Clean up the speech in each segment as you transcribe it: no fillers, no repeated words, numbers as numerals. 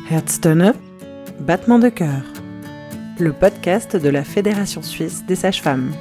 Herztöne, battement de cœur, le podcast de la Fédération suisse des sages-femmes.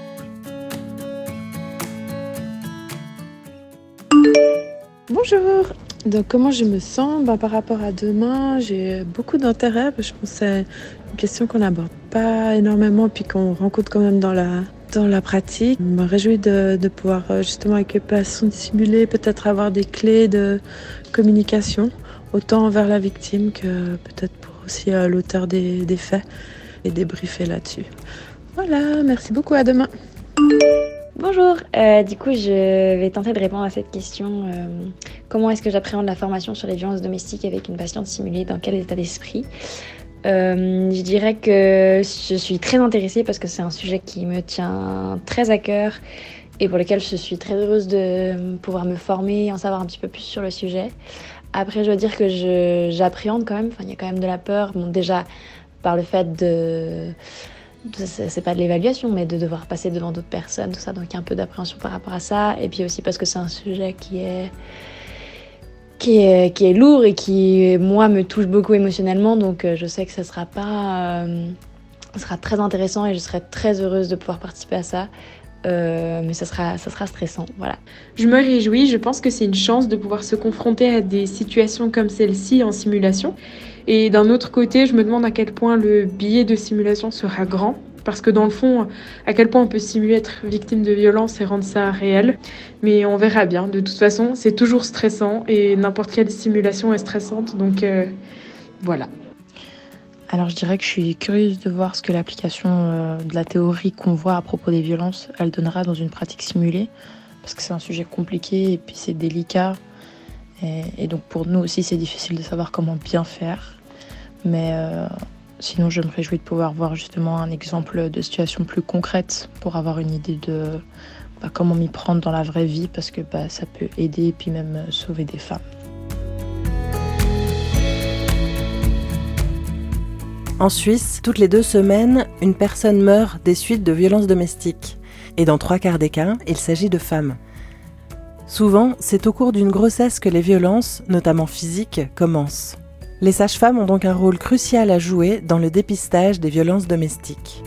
Bonjour. Donc comment je me sens par rapport à demain, j'ai beaucoup d'intérêt. Je pense que c'est une question qu'on n'aborde pas énormément puis qu'on rencontre quand même dans la pratique. Je me réjouis de pouvoir justement avec les patients simuler, peut-être avoir des clés de communication, autant envers la victime que peut-être pour aussi l'auteur des faits et débriefer là-dessus. Voilà, merci beaucoup, à demain. Bonjour, du coup je vais tenter de répondre à cette question. Comment est-ce que j'appréhende la formation sur les violences domestiques avec une patiente simulée, dans quel état d'esprit ? Je dirais que je suis très intéressée parce que c'est un sujet qui me tient très à cœur et pour lequel je suis très heureuse de pouvoir me former et en savoir un petit peu plus sur le sujet. Après, je dois dire que j'appréhende quand même, il y a quand même de la peur, déjà par le fait c'est pas de l'évaluation, mais de devoir passer devant d'autres personnes, tout ça, donc il y a un peu d'appréhension par rapport à ça, et puis aussi parce que c'est un sujet qui est lourd et qui, moi, me touche beaucoup émotionnellement, donc je sais que ça sera très intéressant et je serai très heureuse de pouvoir participer à ça. Mais ça sera stressant, voilà. Je me réjouis, je pense que c'est une chance de pouvoir se confronter à des situations comme celle-ci en simulation. Et d'un autre côté, je me demande à quel point le biais de simulation sera grand. Parce que dans le fond, à quel point on peut simuler être victime de violence et rendre ça réel. Mais on verra bien. De toute façon, c'est toujours stressant et n'importe quelle simulation est stressante. Donc voilà. Alors je dirais que je suis curieuse de voir ce que l'application de la théorie qu'on voit à propos des violences, elle donnera dans une pratique simulée, parce que c'est un sujet compliqué et puis c'est délicat. Et donc pour nous aussi c'est difficile de savoir comment bien faire. Mais sinon je me réjouis de pouvoir voir justement un exemple de situation plus concrète pour avoir une idée de comment m'y prendre dans la vraie vie, parce que ça peut aider et puis même sauver des femmes. En Suisse, toutes les 2 semaines, une personne meurt des suites de violences domestiques. Et dans 3/4 des cas, il s'agit de femmes. Souvent, c'est au cours d'une grossesse que les violences, notamment physiques, commencent. Les sages-femmes ont donc un rôle crucial à jouer dans le dépistage des violences domestiques.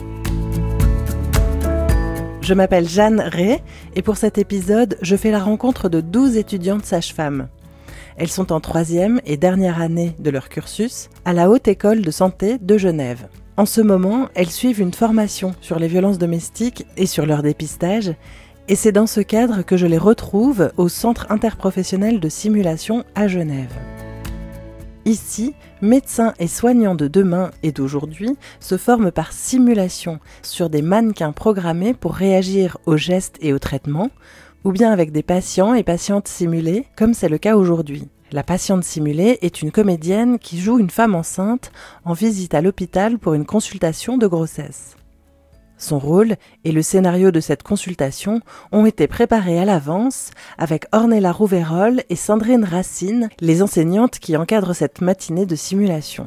Je m'appelle Jeanne Ray et pour cet épisode, je fais la rencontre de 12 étudiantes sages-femmes. Elles sont en 3e et dernière année de leur cursus à la Haute École de Santé de Genève. En ce moment, elles suivent une formation sur les violences domestiques et sur leur dépistage, et c'est dans ce cadre que je les retrouve au Centre interprofessionnel de simulation à Genève. Ici, médecins et soignants de demain et d'aujourd'hui se forment par simulation sur des mannequins programmés pour réagir aux gestes et aux traitements, ou bien avec des patients et patientes simulés, comme c'est le cas aujourd'hui. La patiente simulée est une comédienne qui joue une femme enceinte en visite à l'hôpital pour une consultation de grossesse. Son rôle et le scénario de cette consultation ont été préparés à l'avance avec Ornella Rouverol et Sandrine Racine, les enseignantes qui encadrent cette matinée de simulation.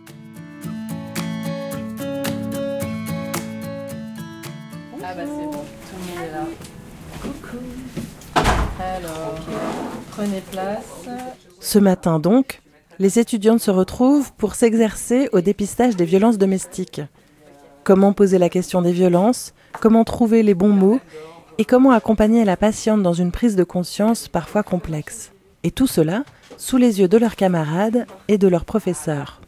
C'est bon, tout le monde est là. Coucou. Alors, prenez place. Ce matin donc, les étudiantes se retrouvent pour s'exercer au dépistage des violences domestiques. Comment poser la question des violences, comment trouver les bons mots et comment accompagner la patiente dans une prise de conscience parfois complexe. Et tout cela sous les yeux de leurs camarades et de leurs professeurs.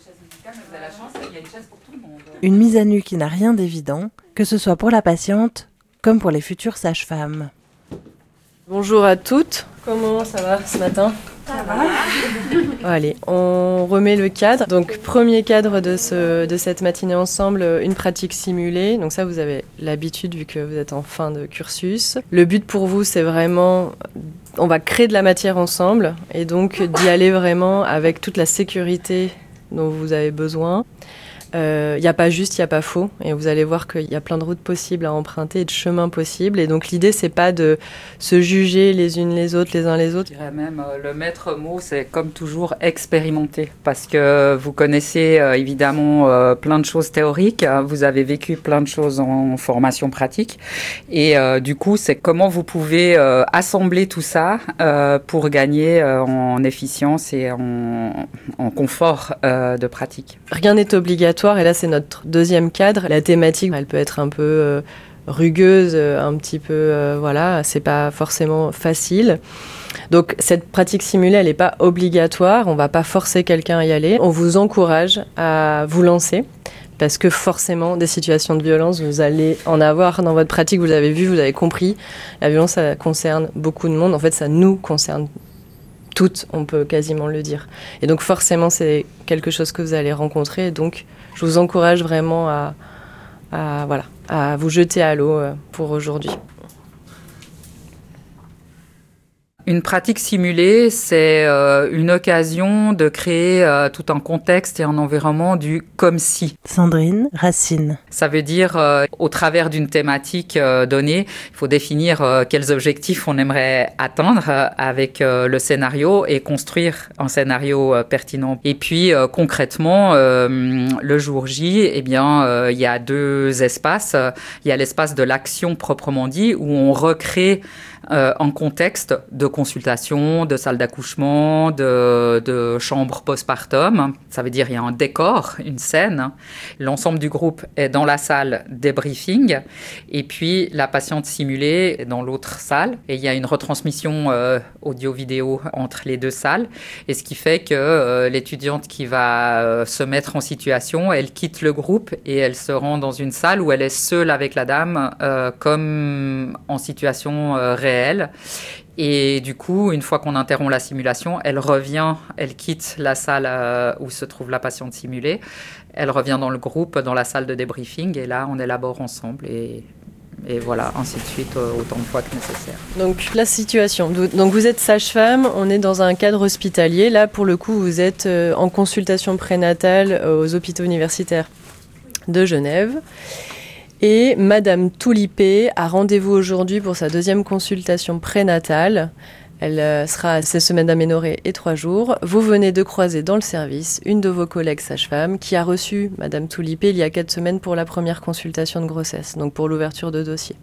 Une mise à nu qui n'a rien d'évident, que ce soit pour la patiente comme pour les futures sages-femmes. Bonjour à toutes, comment ça va ce matin ? Ça va. Allez, on remet le cadre. Donc, premier cadre de cette matinée ensemble, une pratique simulée. Donc ça, vous avez l'habitude vu que vous êtes en fin de cursus. Le but pour vous, c'est vraiment, on va créer de la matière ensemble et donc d'y aller vraiment avec toute la sécurité dont vous avez besoin. Il n'y a pas juste, il n'y a pas faux. Et vous allez voir qu'il y a plein de routes possibles à emprunter et de chemins possibles. Et donc l'idée, c'est pas de se juger les unes les autres, les uns les autres. Je dirais même, le maître mot, c'est comme toujours expérimenter. Parce que vous connaissez évidemment plein de choses théoriques. Vous avez vécu plein de choses en formation pratique. Et du coup, c'est comment vous pouvez assembler tout ça pour gagner en efficience et en confort de pratique. Rien n'est obligatoire. Et là, c'est notre deuxième cadre. La thématique, elle peut être un peu rugueuse, un petit peu, voilà, c'est pas forcément facile. Donc, cette pratique simulée, elle n'est pas obligatoire. On va pas forcer quelqu'un à y aller. On vous encourage à vous lancer. Parce que forcément, des situations de violence, vous allez en avoir dans votre pratique. Vous l'avez vu, vous avez compris. La violence, ça concerne beaucoup de monde. En fait, ça nous concerne toutes, on peut quasiment le dire. Et donc forcément, c'est quelque chose que vous allez rencontrer. Et donc, je vous encourage vraiment à vous jeter à l'eau pour aujourd'hui. Une pratique simulée, c'est une occasion de créer tout un contexte et un environnement du comme si. Sandrine Racine. Ça veut dire, au travers d'une thématique donnée, il faut définir quels objectifs on aimerait atteindre avec le scénario et construire un scénario pertinent. Et puis, concrètement, le jour J, eh bien, il y a deux espaces. Il y a l'espace de l'action proprement dit, où on recrée en contexte de consultation, de salle d'accouchement, de chambre postpartum. Ça veut dire il y a un décor, une scène. L'ensemble du groupe est dans la salle débriefing et puis la patiente simulée est dans l'autre salle. Et il y a une retransmission audio-vidéo entre les deux salles. Et ce qui fait que l'étudiante qui va se mettre en situation, elle quitte le groupe et elle se rend dans une salle où elle est seule avec la dame comme en situation réelle. Et du coup, une fois qu'on interrompt la simulation, elle revient, elle quitte la salle où se trouve la patiente simulée, elle revient dans le groupe, dans la salle de débriefing, et là, on élabore ensemble, et voilà, ainsi de suite, autant de fois que nécessaire. Donc, la situation. Donc, vous êtes sage-femme, on est dans un cadre hospitalier. Là, pour le coup, vous êtes en consultation prénatale aux hôpitaux universitaires de Genève. Et Madame Toulipé a rendez-vous aujourd'hui pour sa deuxième consultation prénatale. Elle sera à 16 semaines d'aménorrhée et 3 jours. Vous venez de croiser dans le service une de vos collègues sages-femmes qui a reçu Madame Toulipé il y a 4 semaines pour la première consultation de grossesse, donc pour l'ouverture de dossier.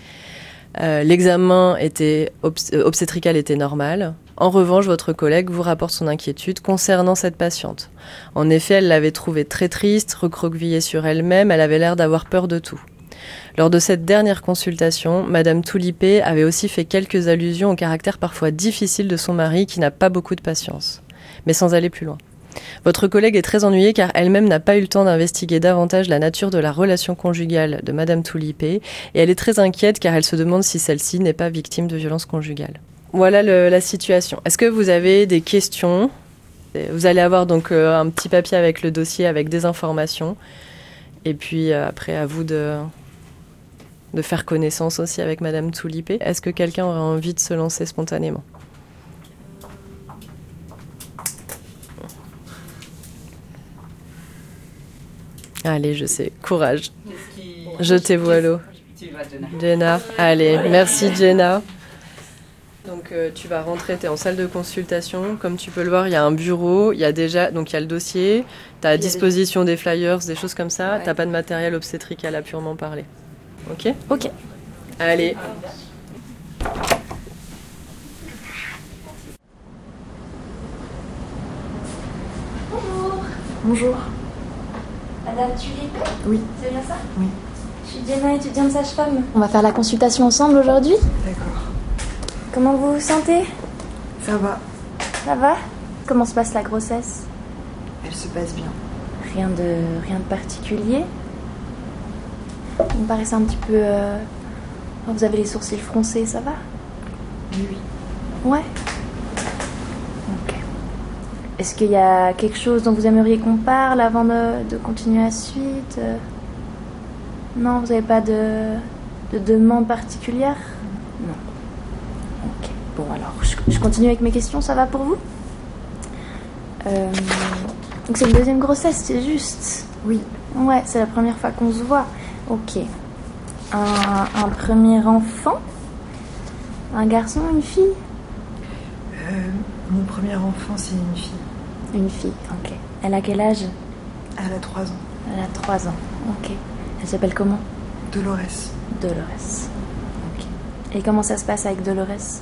L'examen obstétrical était normal. En revanche, votre collègue vous rapporte son inquiétude concernant cette patiente. En effet, elle l'avait trouvée très triste, recroquevillée sur elle-même, elle avait l'air d'avoir peur de tout. Lors de cette dernière consultation, Madame Toulipé avait aussi fait quelques allusions au caractère parfois difficile de son mari qui n'a pas beaucoup de patience, mais sans aller plus loin. Votre collègue est très ennuyée car elle-même n'a pas eu le temps d'investiguer davantage la nature de la relation conjugale de Madame Toulipé et elle est très inquiète car elle se demande si celle-ci n'est pas victime de violences conjugales. Voilà la situation. Est-ce que vous avez des questions ? Vous allez avoir donc un petit papier avec le dossier, avec des informations. Et puis après, à vous de faire connaissance aussi avec Madame Toulipé. Est-ce que quelqu'un aurait envie de se lancer spontanément ? Allez, je sais. Courage. Jetez-vous à l'eau. Jenna. Allez, merci Jenna. Donc tu vas rentrer, tu es en salle de consultation. Comme tu peux le voir, il y a un bureau, il y a le dossier, tu as à disposition des flyers, des choses comme ça. Ouais. Tu n'as pas de matériel obstétrical à purement parler. Ok ? Ok. Allez. Bonjour. Madame Toulipé ? Oui. C'est bien ça ? Oui. Je suis Jenna, étudiante sage-femme. On va faire la consultation ensemble aujourd'hui. D'accord. Comment vous vous sentez ? Ça va. Ça va ? Comment se passe la grossesse ? Elle se passe bien. Rien de particulier ? Vous me paraissez un petit peu... Vous avez les sourcils froncés, ça va ? Oui. Ouais ? Ok. Est-ce qu'il y a quelque chose dont vous aimeriez qu'on parle avant de continuer la suite ? Non, vous n'avez pas de demande particulière ? Non. Ok. Bon, alors, je continue avec mes questions, ça va pour vous ? Donc c'est une deuxième grossesse, c'est juste ? Oui. Ouais, c'est la première fois qu'on se voit. Ok. Un premier enfant? Un garçon, une fille? Mon premier enfant, c'est une fille. Une fille, ok. Elle a quel âge? Elle a 3 ans. Elle a 3 ans, ok. Elle s'appelle comment? Dolores. Dolores. Ok. Et comment ça se passe avec Dolores?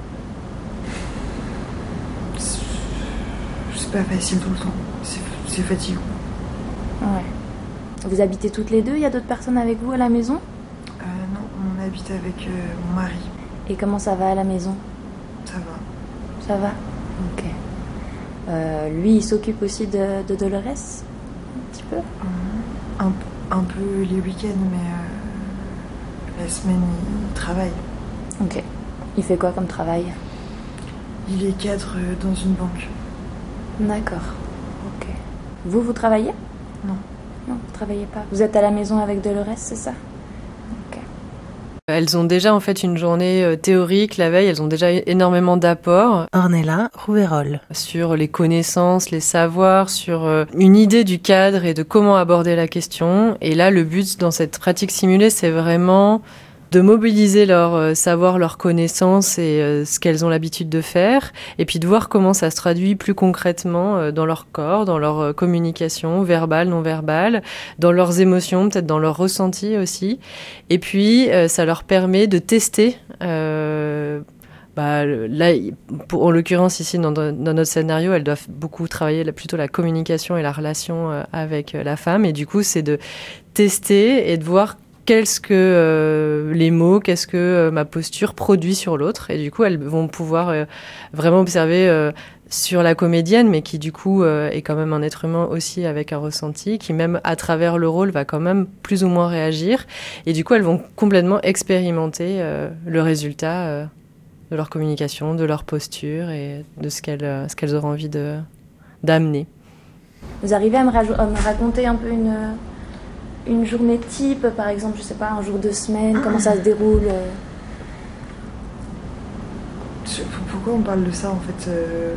C'est pas facile tout le temps. C'est fatigant. Ouais. Vous habitez toutes les deux? Il y a d'autres personnes avec vous à la maison? Non, on habite avec mon mari. Et comment ça va à la maison? Ça va. Ça va? Ok. Lui, il s'occupe aussi de Dolores? Un petit peu? Un peu les week-ends, mais la semaine, il travaille. Ok. Il fait quoi comme travail? Il est cadre dans une banque. D'accord. Ok. Vous travaillez? Non. Non, vous travaillez pas. Vous êtes à la maison avec Dolores, c'est ça? Ok. Elles ont déjà en fait une journée théorique la veille, elles ont déjà énormément d'apports. Ornella Rouverol. Sur les connaissances, les savoirs, sur une idée du cadre et de comment aborder la question. Et là, le but dans cette pratique simulée, c'est vraiment de mobiliser leur savoir, leurs connaissances et ce qu'elles ont l'habitude de faire, et puis de voir comment ça se traduit plus concrètement dans leur corps, dans leur communication verbale, non verbale, dans leurs émotions, peut-être dans leurs ressentis aussi. Et puis, ça leur permet de tester... là, en l'occurrence ici dans notre scénario, elles doivent beaucoup travailler plutôt la communication et la relation avec la femme, et du coup c'est de tester et de voir qu'est-ce que les mots, qu'est-ce que ma posture produit sur l'autre, et du coup elles vont pouvoir vraiment observer sur la comédienne, mais qui du coup est quand même un être humain aussi avec un ressenti, qui même à travers le rôle va quand même plus ou moins réagir, et du coup elles vont complètement expérimenter le résultat de leur communication, de leur posture et de ce qu'elles auront envie d'amener. Vous arrivez à me raconter un peu une journée type, par exemple, je sais pas, un jour de semaine, comment ça se déroule? Pourquoi on parle de ça en fait?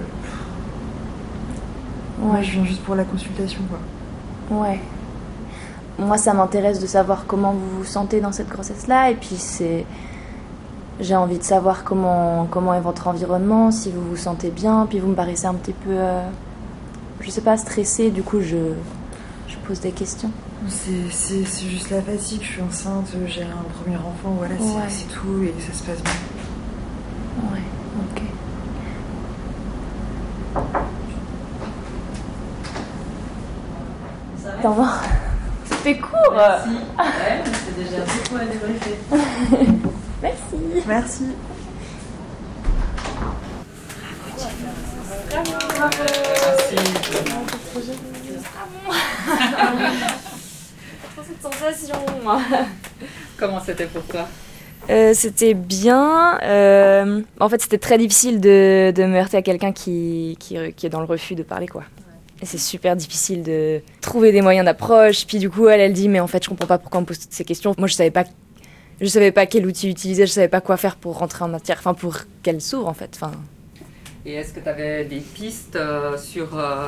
Moi je viens juste pour la consultation quoi. Ouais. Moi ça m'intéresse de savoir comment vous vous sentez dans cette grossesse-là, et puis j'ai envie de savoir comment est votre environnement, si vous vous sentez bien, puis vous me paraissez un petit peu, je sais pas, stressée, du coup je pose des questions. C'est juste la fatigue, je suis enceinte, j'ai un premier enfant, voilà, c'est tout, et ça se passe bien. Ouais, ok. T'en vas? C'était court. Merci. Ouais, c'est déjà beaucoup à débriefer. Merci. Merci. Cette sensation. Comment c'était pour toi? C'était bien. En fait, c'était très difficile de me heurter à quelqu'un qui est dans le refus de parler, quoi. Et c'est super difficile de trouver des moyens d'approche. Puis du coup, elle dit, mais en fait, je comprends pas pourquoi on me pose toutes ces questions. Moi, je savais pas quel outil utiliser, je savais pas quoi faire pour rentrer en matière, enfin pour qu'elle s'ouvre en fait. Enfin. Et est-ce que tu avais des pistes sur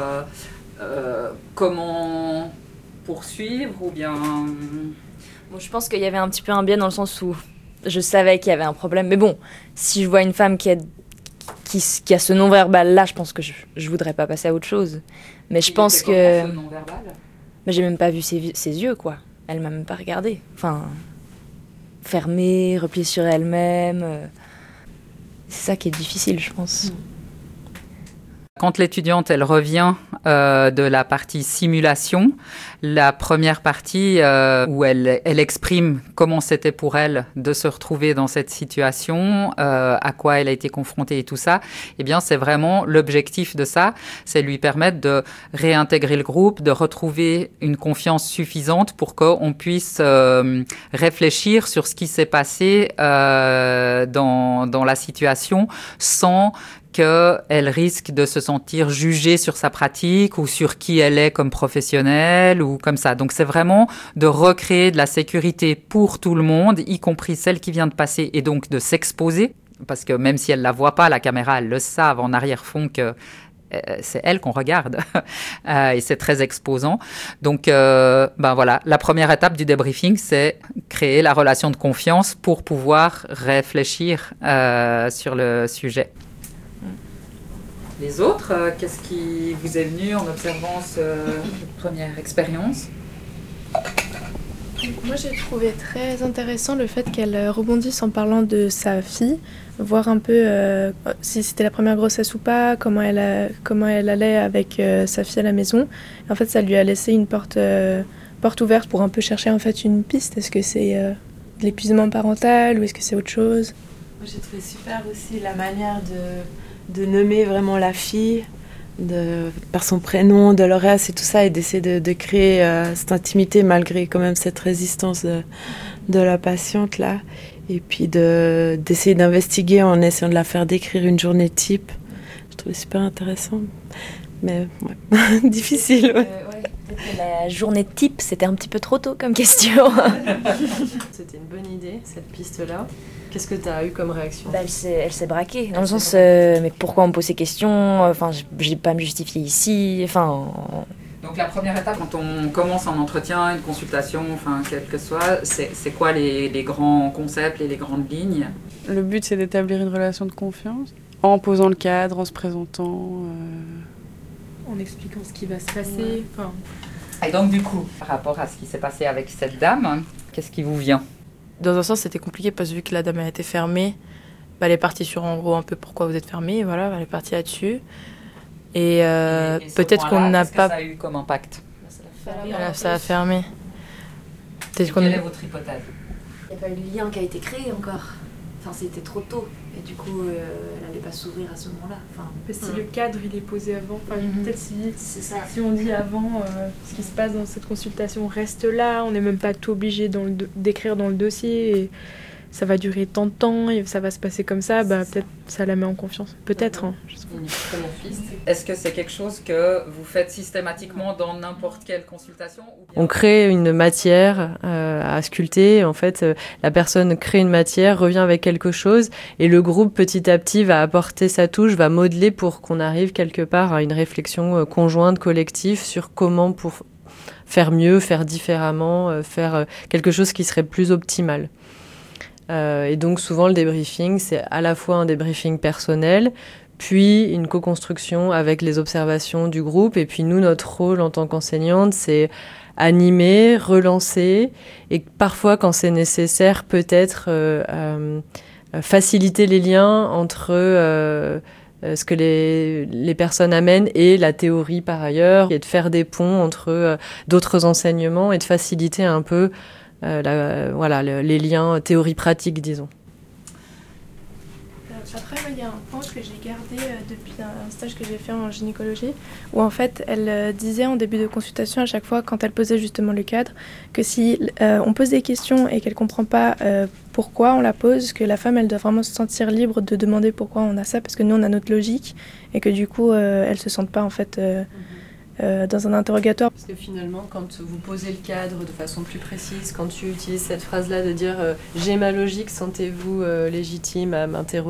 comment poursuivre ou bien... Bon, je pense qu'il y avait un petit peu un biais dans le sens où je savais qu'il y avait un problème. Mais bon, si je vois une femme qui a ce non-verbal-là, je pense que je voudrais pas passer à autre chose. Mais je pense que... Ce non-verbal? Mais j'ai même pas vu ses yeux, quoi. Elle m'a même pas regardé. Enfin, fermée, repliée sur elle-même. C'est ça qui est difficile, je pense. Quand l'étudiante, elle revient de la partie simulation, la première partie où elle exprime comment c'était pour elle de se retrouver dans cette situation, à quoi elle a été confrontée et tout ça, eh bien, c'est vraiment l'objectif de ça, c'est lui permettre de réintégrer le groupe, de retrouver une confiance suffisante pour qu'on puisse réfléchir sur ce qui s'est passé dans la situation sans qu'elle risque de se sentir jugée sur sa pratique ou sur qui elle est comme professionnelle ou comme ça. Donc, c'est vraiment de recréer de la sécurité pour tout le monde, y compris celle qui vient de passer, et donc de s'exposer. Parce que même si elle ne la voit pas, la caméra, elles le savent en arrière-fond qu'elle c'est elle qu'on regarde. Et c'est très exposant. Donc, voilà, la première étape du débriefing, c'est créer la relation de confiance pour pouvoir réfléchir sur le sujet. Les autres, qu'est-ce qui vous est venu en observant cette première expérience ? Moi, j'ai trouvé très intéressant le fait qu'elle rebondisse en parlant de sa fille, voir un peu si c'était la première grossesse ou pas, comment elle allait avec sa fille à la maison. Et en fait, ça lui a laissé une porte ouverte pour un peu chercher en fait une piste. Est-ce que c'est de l'épuisement parental ou est-ce que c'est autre chose ? Moi, j'ai trouvé super aussi la manière de nommer vraiment la fille par son prénom, Dolores et tout ça, et d'essayer de créer cette intimité malgré quand même cette résistance de la patiente là, et puis d'essayer d'investiguer en essayant de la faire décrire une journée type. Je trouvais super intéressant, mais ouais. Difficile. Ouais. Peut-être que la journée type, c'était un petit peu trop tôt comme question. C'était une bonne idée, cette piste-là. Qu'est-ce que tu as eu comme réaction ? Elle s'est braquée, dans le sens, mais pourquoi on me pose ces questions ? Enfin, je n'ai pas à me justifier ici. Enfin. Donc la première étape, quand on commence un entretien, une consultation, enfin quel que soit, c'est quoi les grands concepts et les grandes lignes ? Le but, c'est d'établir une relation de confiance, en posant le cadre, en se présentant, en expliquant ce qui va se passer. Enfin... Et donc du coup, par rapport à ce qui s'est passé avec cette dame, qu'est-ce qui vous vient ? Dans un sens, c'était compliqué parce que vu que la dame a été fermée, elle est partie sur en gros un peu pourquoi vous êtes fermée, voilà, elle est partie là-dessus. Et peut-être qu'on n'a pas... Ça a eu comme impact ? Ça a fermé. Quelle est votre hypothèse ? Il n'y a pas eu de lien qui a été créé encore. Enfin, c'était trop tôt. Et du coup, elle n'allait pas s'ouvrir à ce moment-là. Enfin, si le cadre il est posé avant, peut-être si on dit avant ce qui se passe dans cette consultation reste là, on n'est même pas tout obligé d'écrire dans le dossier et ça va durer tant de temps et ça va se passer comme ça, peut-être ça la met en confiance. Peut-être. Hein, Est-ce que c'est quelque chose que vous faites systématiquement dans n'importe quelle consultation ? On crée une matière à sculpter. En fait, la personne crée une matière, revient avec quelque chose et le groupe petit à petit va apporter sa touche, va modeler pour qu'on arrive quelque part à une réflexion conjointe, collective sur comment pour faire mieux, faire différemment, faire quelque chose qui serait plus optimal. Et donc souvent le débriefing, c'est à la fois un débriefing personnel, puis une co-construction avec les observations du groupe. Et puis nous, notre rôle en tant qu'enseignante, c'est animer, relancer et parfois, quand c'est nécessaire, peut-être faciliter les liens entre ce que les personnes amènent et la théorie par ailleurs, et de faire des ponts entre d'autres enseignements et de faciliter un peu les liens théorie-pratique, disons. Après, il y a un point que j'ai gardé depuis un stage que j'ai fait en gynécologie, où en fait, elle disait en début de consultation, à chaque fois, quand elle posait justement le cadre, que si on pose des questions et qu'elle ne comprend pas pourquoi on la pose, que la femme, elle doit vraiment se sentir libre de demander pourquoi on a ça, parce que nous, on a notre logique, et que du coup, elle ne se sente pas, en fait... dans un interrogatoire. Parce que finalement, quand vous posez le cadre de façon plus précise, quand tu utilises cette phrase-là de dire « j'ai ma logique, sentez-vous légitime à m'interroger »,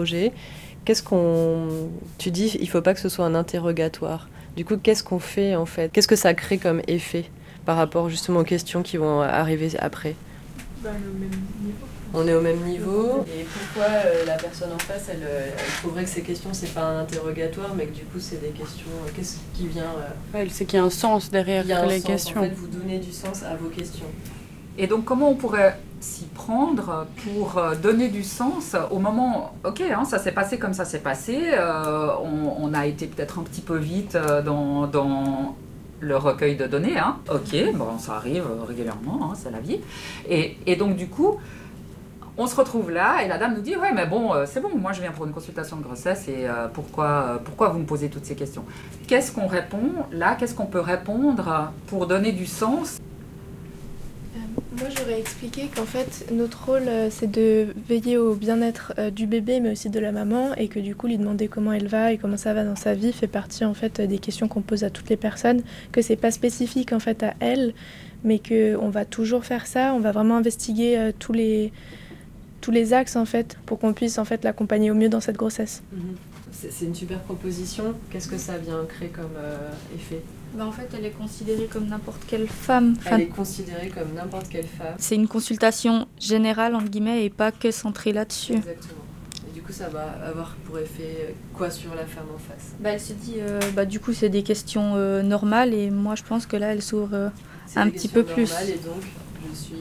tu dis « il ne faut pas que ce soit un interrogatoire ». Du coup, qu'est-ce qu'on fait en fait ? Qu'est-ce que ça crée comme effet par rapport justement aux questions qui vont arriver après ? Au même niveau. On est au même niveau. Et pourquoi la personne en face, elle trouverait que ces questions, c'est pas un interrogatoire, mais que du coup, c'est des questions... Qu'est-ce qui vient... Elle sait qu'il y a un sens derrière les questions. En fait, vous donnez du sens à vos questions. Et donc, comment on pourrait s'y prendre pour donner du sens au moment... Ok, ça s'est passé comme ça s'est passé. On a été peut-être un petit peu vite dans le recueil de données. Ok, ça arrive régulièrement, c'est la vie. Et donc, du coup... On se retrouve là et la dame nous dit « Ouais, mais bon, c'est bon, moi je viens pour une consultation de grossesse et pourquoi vous me posez toutes ces questions ?» Qu'est-ce qu'on répond là ? Qu'est-ce qu'on peut répondre pour donner du sens ? Moi, j'aurais expliqué qu'en fait, notre rôle, c'est de veiller au bien-être du bébé, mais aussi de la maman, et que du coup, lui demander comment elle va et comment ça va dans sa vie fait partie en fait des questions qu'on pose à toutes les personnes, que c'est pas spécifique en fait à elle, mais qu'on va toujours faire ça. On va vraiment investiguer tous tous les axes en fait pour qu'on puisse en fait l'accompagner au mieux dans cette grossesse. C'est une super proposition. Qu'est-ce que ça vient créer comme effet ? En fait, elle est considérée comme n'importe quelle femme. Elle est considérée comme n'importe quelle femme. C'est une consultation générale, entre guillemets, et pas que centrée là-dessus. Exactement. Et du coup, ça va avoir pour effet quoi sur la femme en face ? Elle se dit, du coup, c'est des questions normales, et moi, je pense que là, elle s'ouvre un petit peu plus. C'est et donc, je suis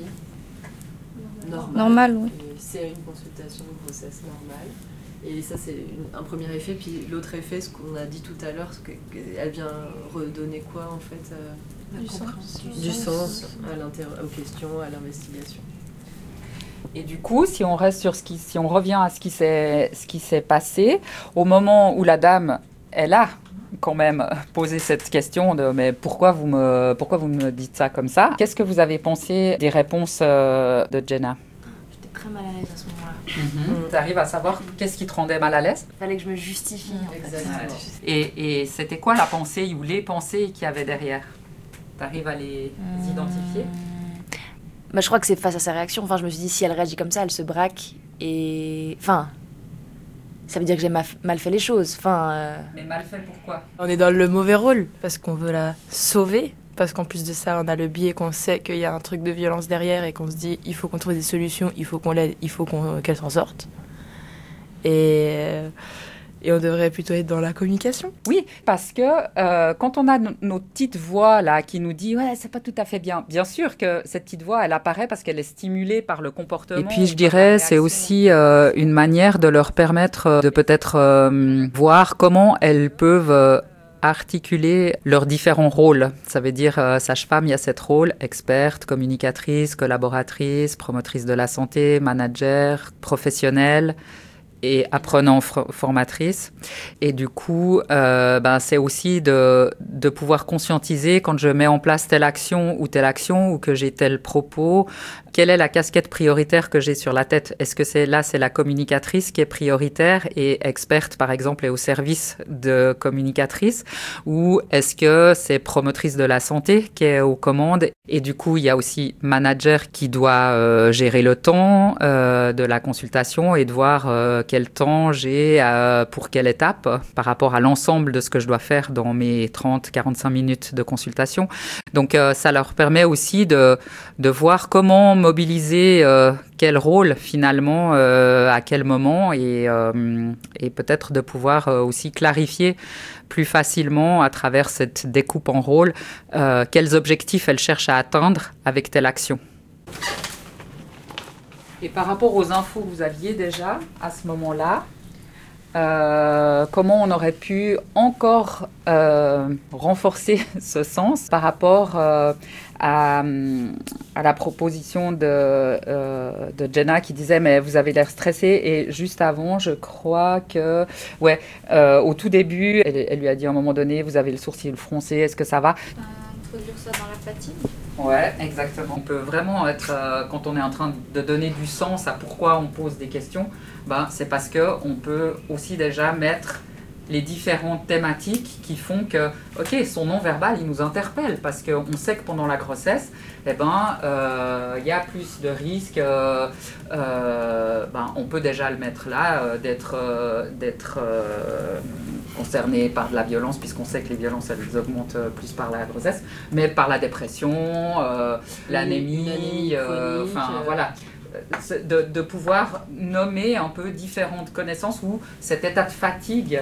normale, oui. Et c'est une consultation de grossesse normale. Et ça, c'est un premier effet. Puis l'autre effet, ce qu'on a dit tout à l'heure, elle vient redonner quoi, en fait Du sens aux questions, à l'investigation. Et du coup, si on revient à ce qui s'est passé, au moment où la dame, elle a quand même posé cette question de mais pourquoi vous me dites ça comme ça ? Qu'est-ce que vous avez pensé des réponses de Jenna ? Très mal à l'aise à ce moment-là. Tu arrives à savoir qu'est-ce qui te rendait mal à l'aise ? Il fallait que je me justifie. Exactement. Et c'était quoi la pensée ou les pensées qu'il y avait derrière ? Tu arrives à les identifier ? Je crois que c'est face à sa réaction. Enfin, je me suis dit, si elle réagit comme ça, elle se braque. Et... Enfin, ça veut dire que j'ai mal fait les choses. Mais mal fait pourquoi ? On est dans le mauvais rôle parce qu'on veut la sauver. Parce qu'en plus de ça, on a le biais qu'on sait qu'il y a un truc de violence derrière et qu'on se dit il faut qu'on trouve des solutions, il faut qu'on l'aide, il faut qu'elle s'en sorte. Et on devrait plutôt être dans la communication. Oui, parce que quand on a nos petites voix là qui nous disent ouais, c'est pas tout à fait bien. Bien sûr que cette petite voix, elle apparaît parce qu'elle est stimulée par le comportement. Et puis je dirais, c'est aussi une manière de leur permettre de peut-être voir comment elles peuvent articuler leurs différents rôles. Ça veut dire, sage-femme, il y a 7 rôles, experte, communicatrice, collaboratrice, promotrice de la santé, manager, professionnelle et apprenant formatrice. Et du coup, c'est aussi de pouvoir conscientiser quand je mets en place telle action ou que j'ai tel propos, quelle est la casquette prioritaire que j'ai sur la tête ? Est-ce que c'est la communicatrice qui est prioritaire et experte, par exemple, et au service de communicatrice ? Ou est-ce que c'est promotrice de la santé qui est aux commandes ? Et du coup, il y a aussi manager qui doit gérer le temps de la consultation et de voir quel temps j'ai pour quelle étape par rapport à l'ensemble de ce que je dois faire dans mes 30-45 minutes de consultation. Donc, ça leur permet aussi de voir comment mobiliser quel rôle finalement, à quel moment et peut-être de pouvoir aussi clarifier plus facilement à travers cette découpe en rôle quels objectifs elle cherche à atteindre avec telle action. Et par rapport aux infos que vous aviez déjà à ce moment-là, comment on aurait pu encore renforcer ce sens par rapport à la proposition de Jenna qui disait mais vous avez l'air stressé, et juste avant je crois que au tout début elle lui a dit à un moment donné vous avez le sourcil froncé, est-ce que ça va ? Introduire ça dans la fatigue. Ouais, exactement. On peut vraiment être, quand on est en train de donner du sens à pourquoi on pose des questions, c'est parce qu'on peut aussi déjà mettre les différentes thématiques qui font que, ok, son non-verbal, il nous interpelle, parce qu'on sait que pendant la grossesse, y a plus de risques, on peut déjà le mettre là, d'être concerné par de la violence, puisqu'on sait que les violences, elles augmentent plus par la grossesse, mais par la dépression, l'anémie, voilà. De pouvoir nommer un peu différentes connaissances où cet état de fatigue,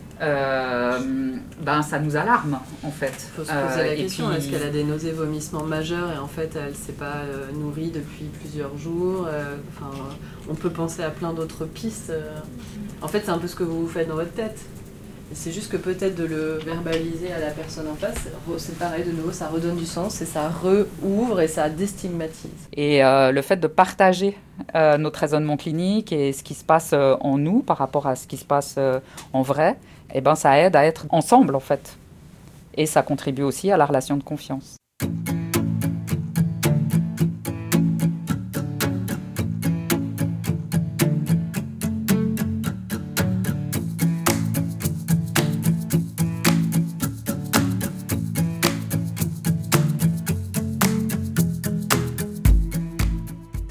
ça nous alarme en fait. Il faut se poser la question, est-ce qu'elle a des nausées, vomissements majeurs et en fait elle ne s'est pas nourrie depuis plusieurs jours, on peut penser à plein d'autres pistes. En fait c'est un peu ce que vous faites dans votre tête. C'est juste que peut-être de le verbaliser à la personne en face, c'est pareil de nouveau, ça redonne du sens et ça rouvre et ça déstigmatise. Et le fait de partager notre raisonnement clinique et ce qui se passe en nous par rapport à ce qui se passe en vrai, ça aide à être ensemble en fait. Et ça contribue aussi à la relation de confiance.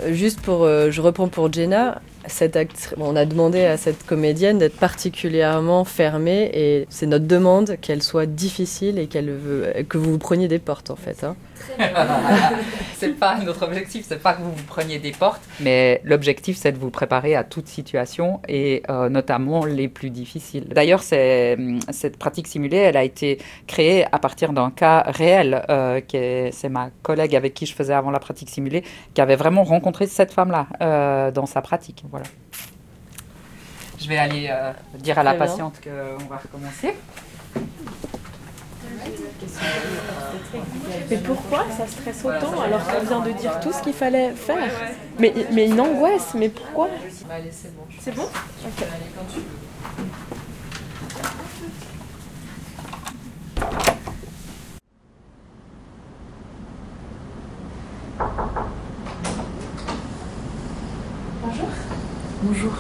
Juste pour, je reprends pour Jenna, on a demandé à cette comédienne d'être particulièrement fermée et c'est notre demande qu'elle soit difficile et que vous preniez des portes en fait. Hein. C'est pas notre objectif, c'est pas que vous preniez des portes, mais l'objectif c'est de vous préparer à toute situation et notamment les plus difficiles. D'ailleurs, cette pratique simulée, elle a été créée à partir d'un cas réel. C'est ma collègue avec qui je faisais avant la pratique simulée qui avait vraiment rencontré cette femme-là dans sa pratique. Voilà. Je vais aller dire à la patiente qu'on va recommencer. Mais pourquoi ça stresse autant alors qu'on vient de dire tout ce qu'il fallait faire? Mais une angoisse, mais pourquoi? Allez, c'est bon. C'est bon? Ok. Allez, quand tu veux. Bonjour. Bonjour.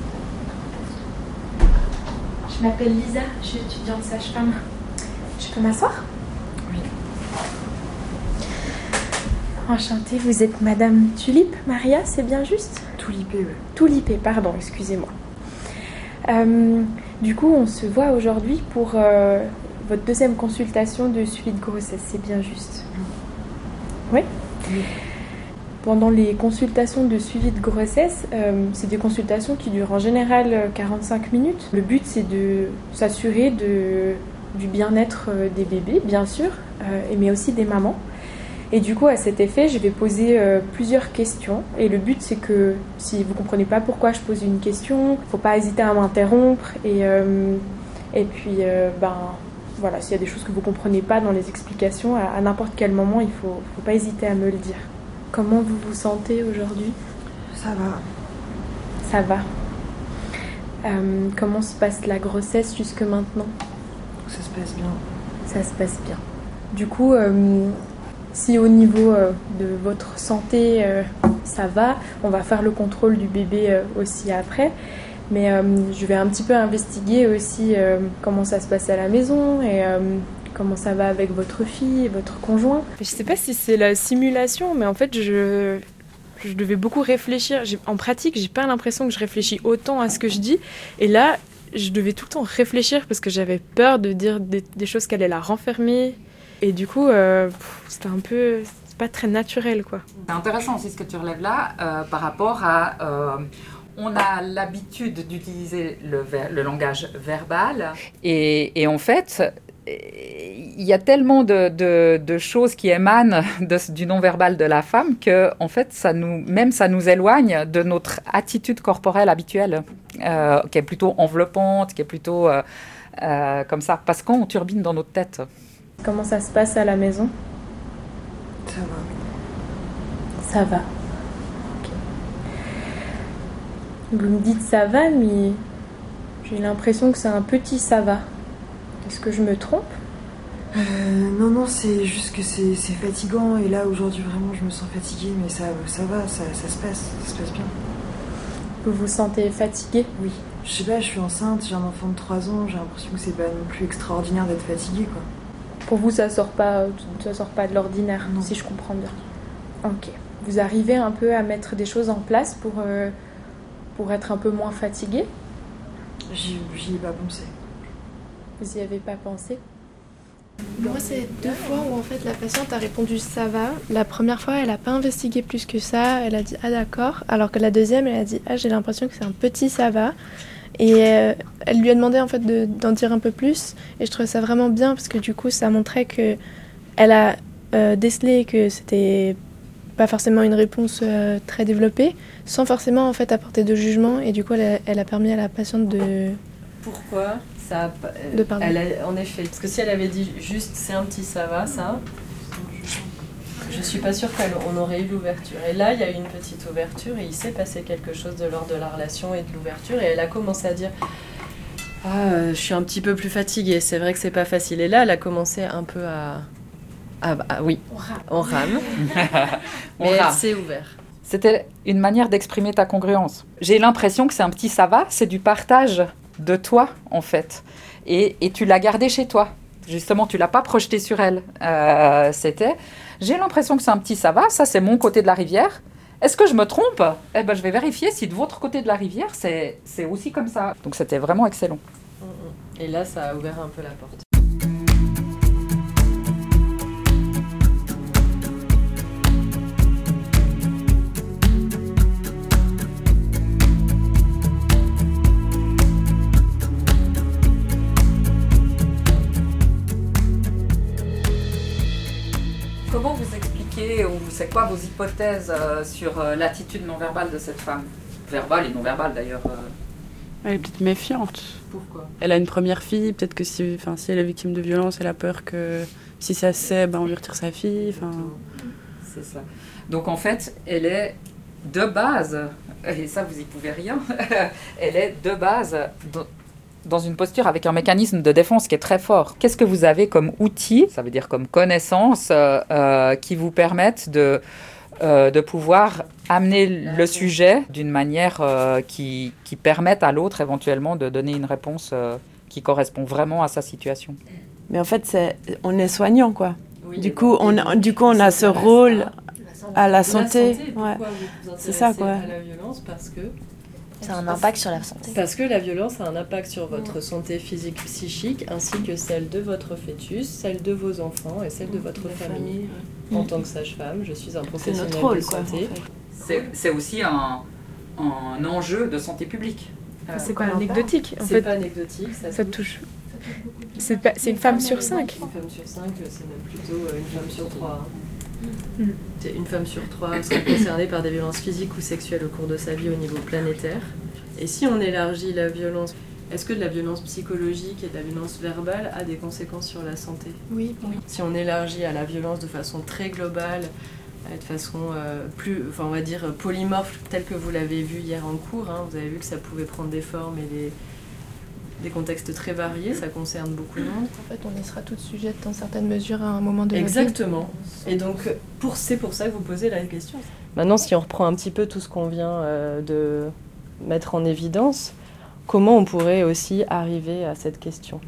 Je m'appelle Lisa, je suis étudiante sage-femme. Je peux m'asseoir? Oui. Enchantée, vous êtes Madame Tulipe Maria, c'est bien juste? Toulipé, oui. Toulipé, pardon, excusez-moi. Du coup, on se voit aujourd'hui pour votre deuxième consultation de suivi de grossesse, c'est bien juste? Oui. Pendant les consultations de suivi de grossesse, c'est des consultations qui durent en général 45 minutes. Le but, c'est de s'assurer du bien-être des bébés, bien sûr, mais aussi des mamans. Et du coup, à cet effet, je vais poser plusieurs questions. Et le but, c'est que si vous ne comprenez pas pourquoi je pose une question, il ne faut pas hésiter à m'interrompre. Et puis, voilà, s'il y a des choses que vous ne comprenez pas dans les explications, à n'importe quel moment, il ne faut pas hésiter à me le dire. Comment vous vous sentez aujourd'hui? Ça va. Ça va. Comment se passe la grossesse jusque maintenant? Ça se passe bien. Ça se passe bien. Du coup, si au niveau de votre santé, ça va, on va faire le contrôle du bébé aussi après. Mais je vais un petit peu investiguer aussi comment ça se passe à la maison et comment ça va avec votre fille et votre conjoint. Je sais pas si c'est la simulation, mais en fait, je devais beaucoup réfléchir. En pratique, j'ai pas l'impression que je réfléchis autant à ce que je dis. Et là, je devais tout le temps réfléchir parce que j'avais peur de dire des choses qui allaient la renfermer. Et du coup, c'était un peu... C'est pas très naturel, quoi. C'est intéressant aussi ce que tu relèves là par rapport à... on a l'habitude d'utiliser le langage verbal et en fait... Il y a tellement de choses qui émanent du non-verbal de la femme que, en fait, ça nous éloigne de notre attitude corporelle habituelle, qui est plutôt enveloppante, qui est plutôt comme ça, parce qu'on turbine dans notre tête. Comment ça se passe à la maison? Ça va. Ça va. Okay. Vous me dites ça va, mais j'ai l'impression que c'est un petit ça va. Est-ce que je me trompe? Non, c'est juste que c'est fatigant. Et là, aujourd'hui, vraiment, je me sens fatiguée. Mais ça va, ça se passe bien. Vous vous sentez fatiguée? Oui. Je sais pas, je suis enceinte, j'ai un enfant de 3 ans. J'ai l'impression que c'est pas non plus extraordinaire d'être fatiguée, quoi. Pour vous, ça sort pas de l'ordinaire, si je comprends bien. Ok. Vous arrivez un peu à mettre des choses en place pour être un peu moins fatiguée? J'y ai pas pensé. Vous y avez pas pensé? Moi, c'est 2 fois où en fait la patiente a répondu ça va. La première fois, elle a pas investigué plus que ça. Elle a dit ah d'accord. Alors que la deuxième, elle a dit ah j'ai l'impression que c'est un petit ça va. Et elle lui a demandé en fait d'en dire un peu plus. Et je trouvais ça vraiment bien parce que du coup, ça montrait que elle a décelé que c'était pas forcément une réponse très développée, sans forcément en fait apporter de jugement. Et du coup, elle a permis à la patiente de... Pourquoi ça en effet, parce que si elle avait dit juste c'est un petit ça va, ça, je suis pas sûre qu'on aurait eu l'ouverture. Et là, il y a eu une petite ouverture et il s'est passé quelque chose de l'ordre de la relation et de l'ouverture. Et elle a commencé à dire je suis un petit peu plus fatiguée, c'est vrai que c'est pas facile. Et là, elle a commencé un peu oui, on rame. Mais elle s'est ouverte. C'était une manière d'exprimer ta congruence. J'ai l'impression que c'est un petit ça va, c'est du partage de toi, en fait. Et tu l'as gardé chez toi. Justement, tu l'as pas projeté sur elle. J'ai l'impression que c'est un petit ça va, ça c'est mon côté de la rivière. Est-ce que je me trompe? Eh ben, je vais vérifier si de votre côté de la rivière, c'est aussi comme ça. Donc c'était vraiment excellent. Et là, ça a ouvert un peu la porte. Comment vous expliquez, ou c'est quoi vos hypothèses sur l'attitude non verbale de cette femme? Verbale et non verbale d'ailleurs. Elle est peut-être méfiante. Pourquoi? Elle a une première fille, peut-être que si elle est victime de violence, elle a peur que si ça se sait, on lui retire sa fille. C'est ça. Donc en fait, elle est de base, et ça vous y pouvez rien, elle est de base dans une posture avec un mécanisme de défense qui est très fort. Qu'est-ce que vous avez comme outil, ça veut dire comme connaissance, qui vous permettent de pouvoir amener le sujet d'une manière qui permette à l'autre éventuellement de donner une réponse qui correspond vraiment à sa situation? Mais en fait, on est soignant, quoi. Oui, du coup, on a ce rôle à la santé. Ouais. C'est ça, quoi. À la violence parce que ça a un impact sur la santé. Parce que la violence a un impact sur votre santé physique, psychique, ainsi que celle de votre fœtus, celle de vos enfants et celle de votre famille. En tant que sage-femme, je suis un professionnel de santé. C'est aussi un enjeu de santé publique. C'est pas anecdotique. C'est pas anecdotique. Ça touche. C'est une femme sur 5. Une femme sur 5, c'est même plutôt une femme sur 3. Une femme sur 3 sera concernée par des violences physiques ou sexuelles au cours de sa vie au niveau planétaire. Et si on élargit la violence, est-ce que de la violence psychologique et de la violence verbale a des conséquences sur la santé? Oui. Si on élargit à la violence de façon très globale, de façon on va dire polymorphe, telle que vous l'avez vu hier en cours, vous avez vu que ça pouvait prendre des formes et des contextes très variés, ça concerne beaucoup de monde. En fait, on y sera toutes sujettes dans certaines mesures à un moment de notre vie. Exactement. Et donc, c'est pour ça que vous posez la question. Maintenant, si on reprend un petit peu tout ce qu'on vient de mettre en évidence, comment on pourrait aussi arriver à cette question?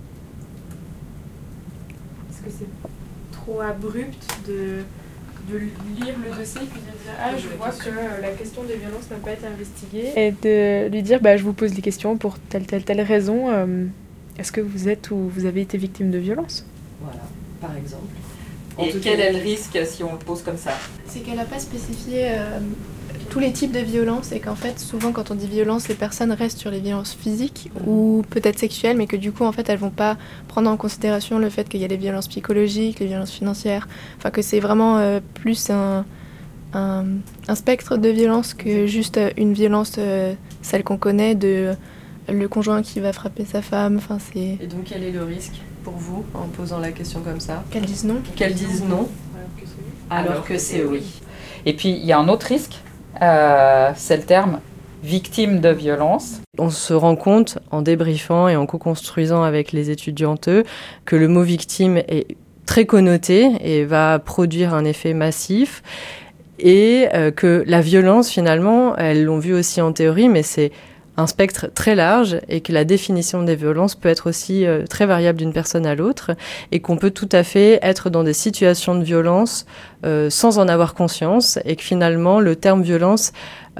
Est-ce que c'est trop abrupt de lire le dossier et puis de dire je vois que la question des violences n'a pas été investiguée et de lui dire je vous pose des questions pour telle raison, est-ce que vous êtes ou vous avez été victime de violence? Voilà, par exemple. Et quel est le risque si on le pose comme ça? C'est qu'elle n'a pas spécifié tous les types de violences et qu'en fait souvent quand on dit violence, les personnes restent sur les violences physiques ou peut-être sexuelles, mais que du coup en fait elles vont pas prendre en considération le fait qu'il y a les violences psychologiques, les violences financières, enfin que c'est vraiment plus un spectre de violence que juste une violence, celle qu'on connaît de le conjoint qui va frapper sa femme. Et donc quel est le risque pour vous en posant la question comme ça? Qu'elle dise non. Qu'elle dise non alors que c'est oui. Et puis il y a un autre risque. C'est le terme victime de violence. On se rend compte en débriefant et en co-construisant avec les étudiantes que le mot victime est très connoté et va produire un effet massif et que la violence finalement, elles l'ont vu aussi en théorie, mais c'est un spectre très large et que la définition des violences peut être aussi très variable d'une personne à l'autre et qu'on peut tout à fait être dans des situations de violence sans en avoir conscience et que finalement le terme violence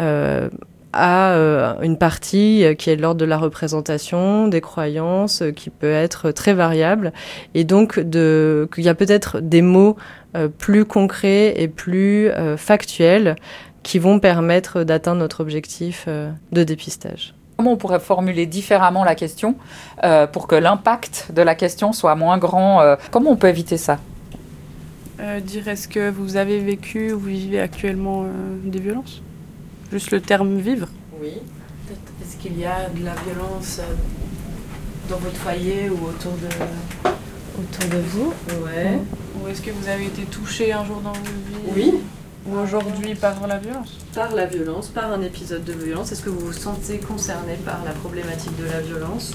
a une partie qui est de l'ordre de la représentation, des croyances, qui peut être très variable et donc qu'il y a peut-être des mots plus concrets et plus factuels qui vont permettre d'atteindre notre objectif de dépistage. Comment on pourrait formuler différemment la question pour que l'impact de la question soit moins grand? Comment on peut éviter ça? Dire est-ce que vous avez vécu ou vous vivez actuellement des violences? Juste le terme vivre? Oui. Est-ce qu'il y a de la violence dans votre foyer ou autour de vous? Ouais. Ou est-ce que vous avez été touché un jour dans votre vie? Oui. Ou aujourd'hui par la violence? Par la violence, par un épisode de violence. Est-ce que vous vous sentez concerné par la problématique de la violence?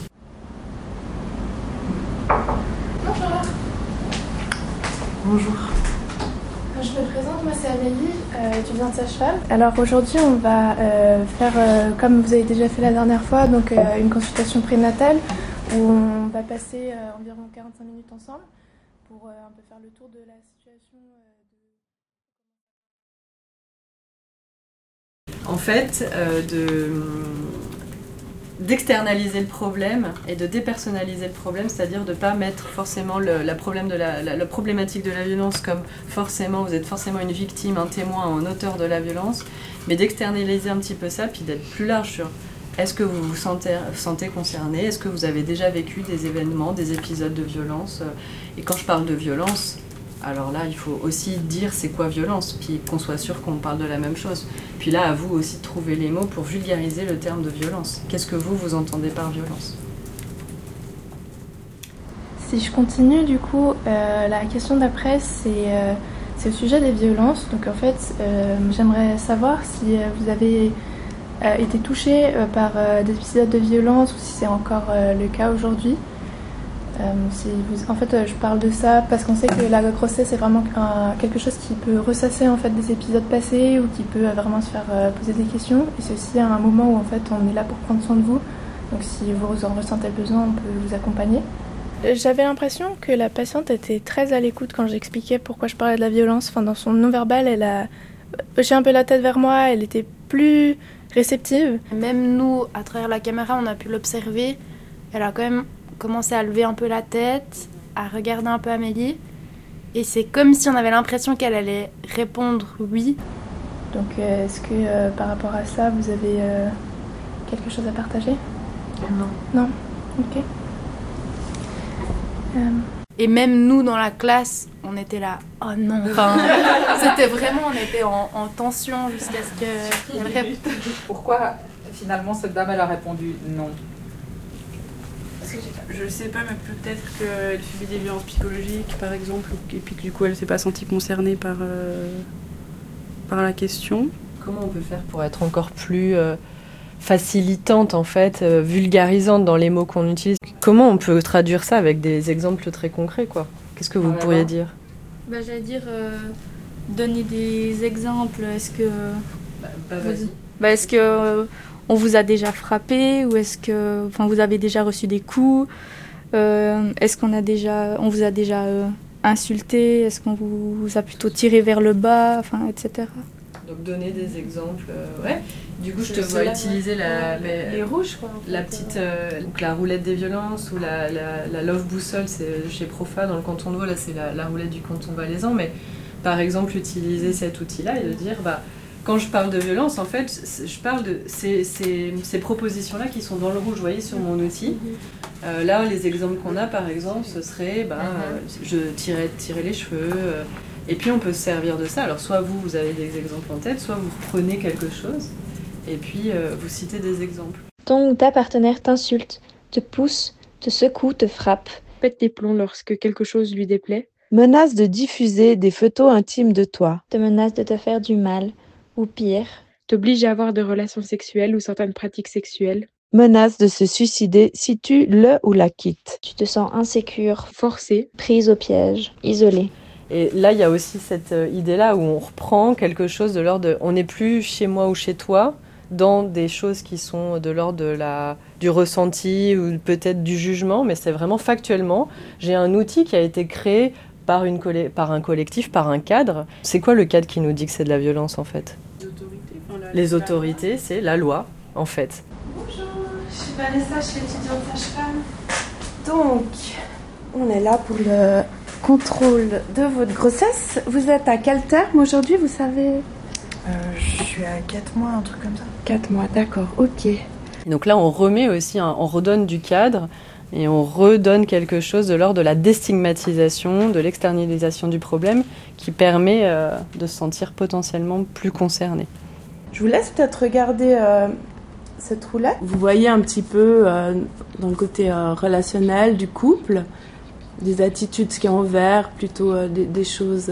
Bonjour. Bonjour. Je me présente, moi c'est Amélie, étudiante sage-femme. Alors aujourd'hui on va faire, comme vous avez déjà fait la dernière fois, donc une consultation prénatale où on va passer environ 45 minutes ensemble pour un peu faire le tour de la situation. en fait, d'externaliser le problème et de dépersonnaliser le problème, c'est-à-dire de ne pas mettre forcément la problématique de la violence comme forcément, vous êtes forcément une victime, un témoin, un auteur de la violence, mais d'externaliser un petit peu ça, puis d'être plus large sur est-ce que vous vous sentez concerné, est-ce que vous avez déjà vécu des événements, des épisodes de violence. Et quand je parle de violence, alors là, il faut aussi dire c'est quoi violence, puis qu'on soit sûr qu'on parle de la même chose. Puis là, à vous aussi de trouver les mots pour vulgariser le terme de violence. Qu'est-ce que vous entendez par violence ? Si je continue, du coup, la question d'après, c'est au sujet des violences. Donc en fait, j'aimerais savoir si vous avez été touché par des épisodes de violence ou si c'est encore le cas aujourd'hui. En fait, je parle de ça parce qu'on sait que la grossesse est vraiment quelque chose qui peut ressasser en fait des épisodes passés ou qui peut vraiment se faire poser des questions. Et c'est aussi un moment où en fait on est là pour prendre soin de vous. Donc si vous en ressentez le besoin, on peut vous accompagner. J'avais l'impression que la patiente était très à l'écoute quand j'expliquais pourquoi je parlais de la violence. Enfin, dans son non-verbal, elle a hoché un peu la tête vers moi. Elle était plus réceptive. Même nous, à travers la caméra, on a pu l'observer. Elle a quand même commencé à lever un peu la tête, à regarder un peu Amélie. Et c'est comme si on avait l'impression qu'elle allait répondre oui. Donc est-ce que par rapport à ça, vous avez quelque chose à partager ? Non. Non ? Ok. Et même nous, dans la classe, on était là, oh non. Enfin, c'était vraiment, on était en tension jusqu'à ce qu'elle réponde. Pourquoi finalement cette dame, elle a répondu non ? Je sais pas, mais peut-être qu'elle subit des violences psychologiques, par exemple, et puis que du coup elle s'est pas sentie concernée par la question. Comment on peut faire pour être encore plus facilitante, en fait, vulgarisante dans les mots qu'on utilise ? Comment on peut traduire ça avec des exemples très concrets, quoi ? Qu'est-ce que vous pourriez dire ? J'allais dire, donner des exemples. Est-ce que... vas-y. Est-ce que... on vous a déjà frappé ou est-ce que vous avez déjà reçu des coups, est-ce on vous a déjà insulté, est-ce qu'on vous a plutôt tiré vers le bas, etc. Donc donner des exemples, ouais. Du coup, je te vois utiliser les rouges, quoi. La petite, donc la roulette des violences ou la love boussole, c'est chez Profa dans le canton de Vaud, là c'est la roulette du canton valaisan, mais par exemple utiliser cet outil-là et de dire quand je parle de violence, en fait, je parle de ces propositions-là qui sont dans le rouge, vous voyez, sur mon outil. Là, les exemples qu'on a, par exemple, ce serait, je tirer les cheveux, et puis on peut se servir de ça. Alors, soit vous avez des exemples en tête, soit vous reprenez quelque chose, et puis vous citez des exemples. Ton ou ta partenaire t'insulte, te pousse, te secoue, te frappe. Pète les plombs lorsque quelque chose lui déplaît. Menace de diffuser des photos intimes de toi. Te menace de te faire du mal. Ou pire, t'oblige à avoir des relations sexuelles ou certaines pratiques sexuelles. Menace de se suicider si tu le ou la quittes. Tu te sens insécure, forcée, prise au piège, isolée. Et là, il y a aussi cette idée-là où on reprend quelque chose de l'ordre de... On n'est plus chez moi ou chez toi dans des choses qui sont de l'ordre du ressenti ou peut-être du jugement, mais c'est vraiment factuellement. J'ai un outil qui a été créé par un collectif, par un cadre. C'est quoi le cadre qui nous dit que c'est de la violence, en fait ? Les autorités, c'est la loi, en fait. Bonjour, je suis Vanessa, je suis étudiante sage-femme. Donc, on est là pour le contrôle de votre grossesse. Vous êtes à quel terme aujourd'hui, vous savez ? Je suis à 4 mois, un truc comme ça. 4 mois, d'accord, ok. Donc là, on remet aussi, on redonne du cadre et on redonne quelque chose de l'ordre de la déstigmatisation, de l'externalisation du problème qui permet de se sentir potentiellement plus concerné. Je vous laisse peut-être regarder cette roulette. Vous voyez un petit peu dans le côté relationnel du couple, des attitudes qui ont envers, plutôt des choses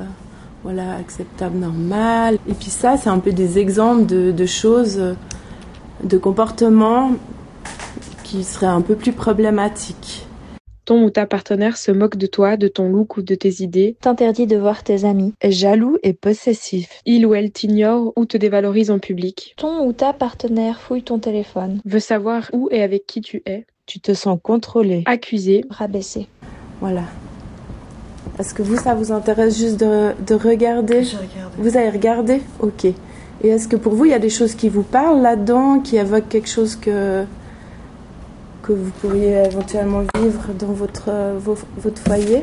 acceptables, normales. Et puis ça, c'est un peu des exemples de choses, de comportements qui seraient un peu plus problématiques. Ton ou ta partenaire se moque de toi, de ton look ou de tes idées. T'interdit de voir tes amis. Est jaloux et possessif. Il ou elle t'ignore ou te dévalorise en public. Ton ou ta partenaire fouille ton téléphone. Veut savoir où et avec qui tu es. Tu te sens contrôlé. Accusé. Rabaissé. Voilà. Est-ce que ça vous intéresse juste de regarder ? Je regarde. Vous avez regardé ? Ok. Et est-ce que pour vous, il y a des choses qui vous parlent là-dedans, qui évoquent quelque chose que vous pourriez éventuellement vivre dans votre foyer?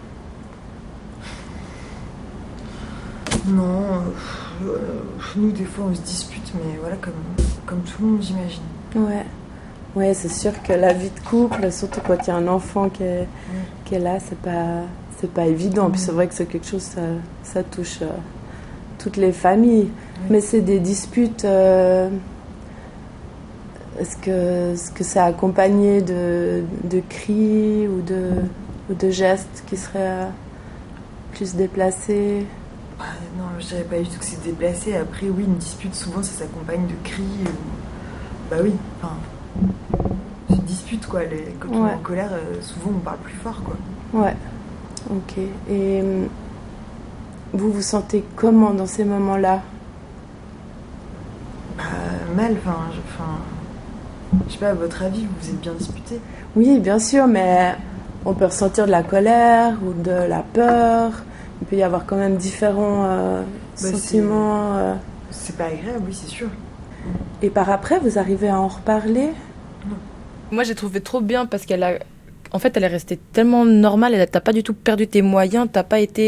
Non, nous des fois on se dispute, mais voilà, comme tout le monde, j'imagine. Ouais, c'est sûr que la vie de couple, surtout quand il y a un enfant qui est là, c'est pas évident. Puis c'est vrai que c'est quelque chose, ça touche toutes les familles. Mais c'est des disputes. Est-ce que c'est accompagné de cris ou de gestes qui seraient plus déplacés? Non, je dirais pas du tout que c'est déplacé. Après, oui, une dispute, souvent, ça s'accompagne de cris. Bah oui, enfin, c'est une dispute, quoi. Quand on est en colère, souvent, on parle plus fort, quoi. Ouais, ok. Et vous vous sentez comment dans ces moments-là? Mal, je sais pas, à votre avis, vous êtes bien disputé? Oui, bien sûr, mais on peut ressentir de la colère ou de la peur. Il peut y avoir quand même différents sentiments. C'est pas agréable, oui, c'est sûr. Et par après, vous arrivez à en reparler? Non. Moi, j'ai trouvé trop bien parce qu'elle est restée tellement normale. T'as pas du tout perdu tes moyens. T'as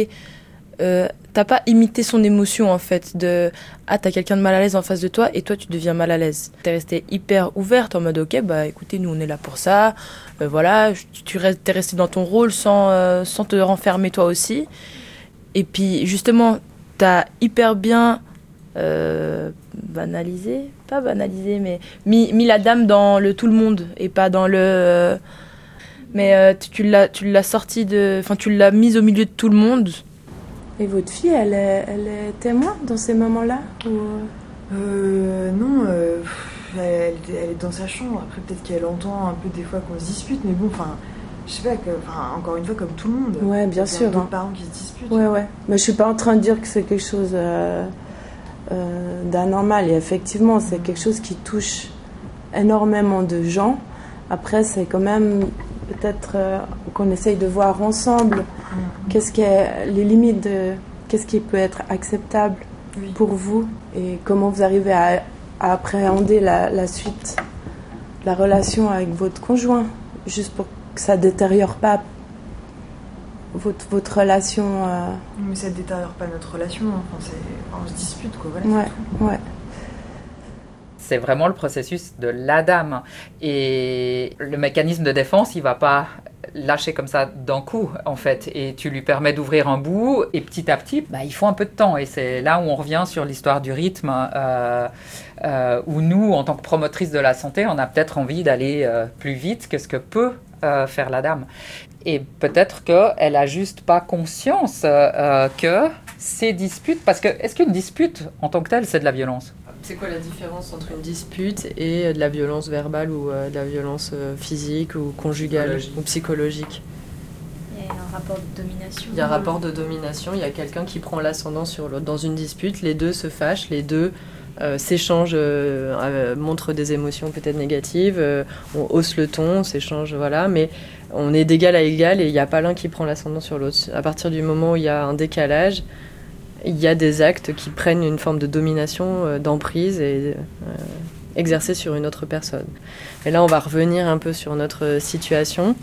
pas imité son émotion, en fait. T'as quelqu'un de mal à l'aise en face de toi et toi, tu deviens mal à l'aise. T'es restée hyper ouverte en mode, ok, bah écoutez, nous, on est là pour ça. Voilà, t'es restée dans ton rôle sans te renfermer toi aussi. Et puis, justement, t'as hyper bien banalisé, pas banalisé, mais mis la dame dans le tout le monde et pas dans le... mais tu l'as sortie tu l'as mise au milieu de tout le monde. Et votre fille, elle est témoin dans ces moments-là ou... Non, elle est dans sa chambre. Après, peut-être qu'elle entend un peu des fois qu'on se dispute, mais bon, je sais pas, encore une fois, comme tout le monde. Ouais, bien sûr. Il y a d'autres parents qui se disputent. Ouais. Mais je suis pas en train de dire que c'est quelque chose d'anormal. Et effectivement, c'est quelque chose qui touche énormément de gens. Après, c'est quand même peut-être qu'on essaye de voir ensemble qu'est-ce qui est les limites qu'est-ce qui peut être acceptable pour vous et comment vous arrivez à appréhender la suite, la relation avec votre conjoint, juste pour que ça détériore pas votre relation. Mais ça détériore pas notre relation. On se dispute, quoi. Voilà, ouais. C'est vraiment le processus de la dame. Et le mécanisme de défense, il va pas lâcher comme ça d'un coup, en fait. Et tu lui permets d'ouvrir un bout, et petit à petit, il faut un peu de temps. Et c'est là où on revient sur l'histoire du rythme, où nous, en tant que promotrices de la santé, on a peut-être envie d'aller plus vite que ce que peut faire la dame. Et peut-être qu'elle a juste pas conscience que ces disputes... Parce que, est-ce qu'une dispute, en tant que telle, c'est de la violence ? C'est quoi la différence entre une dispute et de la violence verbale ou de la violence physique ou conjugale ou psychologique? Il y a un rapport de domination. Il y a un rapport de domination, il y a quelqu'un qui prend l'ascendant sur l'autre. Dans une dispute, les deux se fâchent, les deux s'échangent, montrent des émotions peut-être négatives, on hausse le ton, on s'échange, voilà, mais on est d'égal à égal et il n'y a pas l'un qui prend l'ascendant sur l'autre. À partir du moment où il y a un décalage, il y a des actes qui prennent une forme de domination, d'emprise et exercée sur une autre personne. Et là, on va revenir un peu sur notre situation.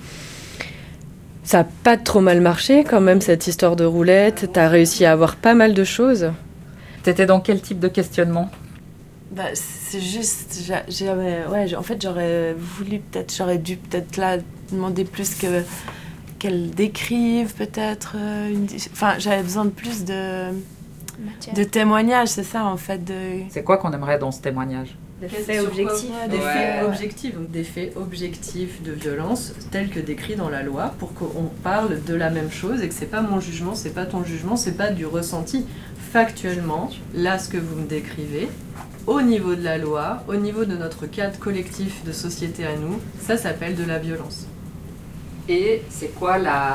Ça n'a pas trop mal marché quand même, cette histoire de roulette. Tu as réussi à avoir pas mal de choses. T'étais dans quel type de questionnement ? C'est juste... en fait, j'aurais dû peut-être là demander plus qu'elle décrive peut-être j'avais besoin de plus de témoignages, c'est ça en fait. C'est quoi qu'on aimerait dans ce témoignage ? Des faits objectifs. Des faits objectifs de violence tels que décrits dans la loi pour qu'on parle de la même chose et que c'est pas mon jugement, c'est pas ton jugement, c'est pas du ressenti. Factuellement, là ce que vous me décrivez, au niveau de la loi, au niveau de notre cadre collectif de société à nous, ça s'appelle de la violence. Et c'est quoi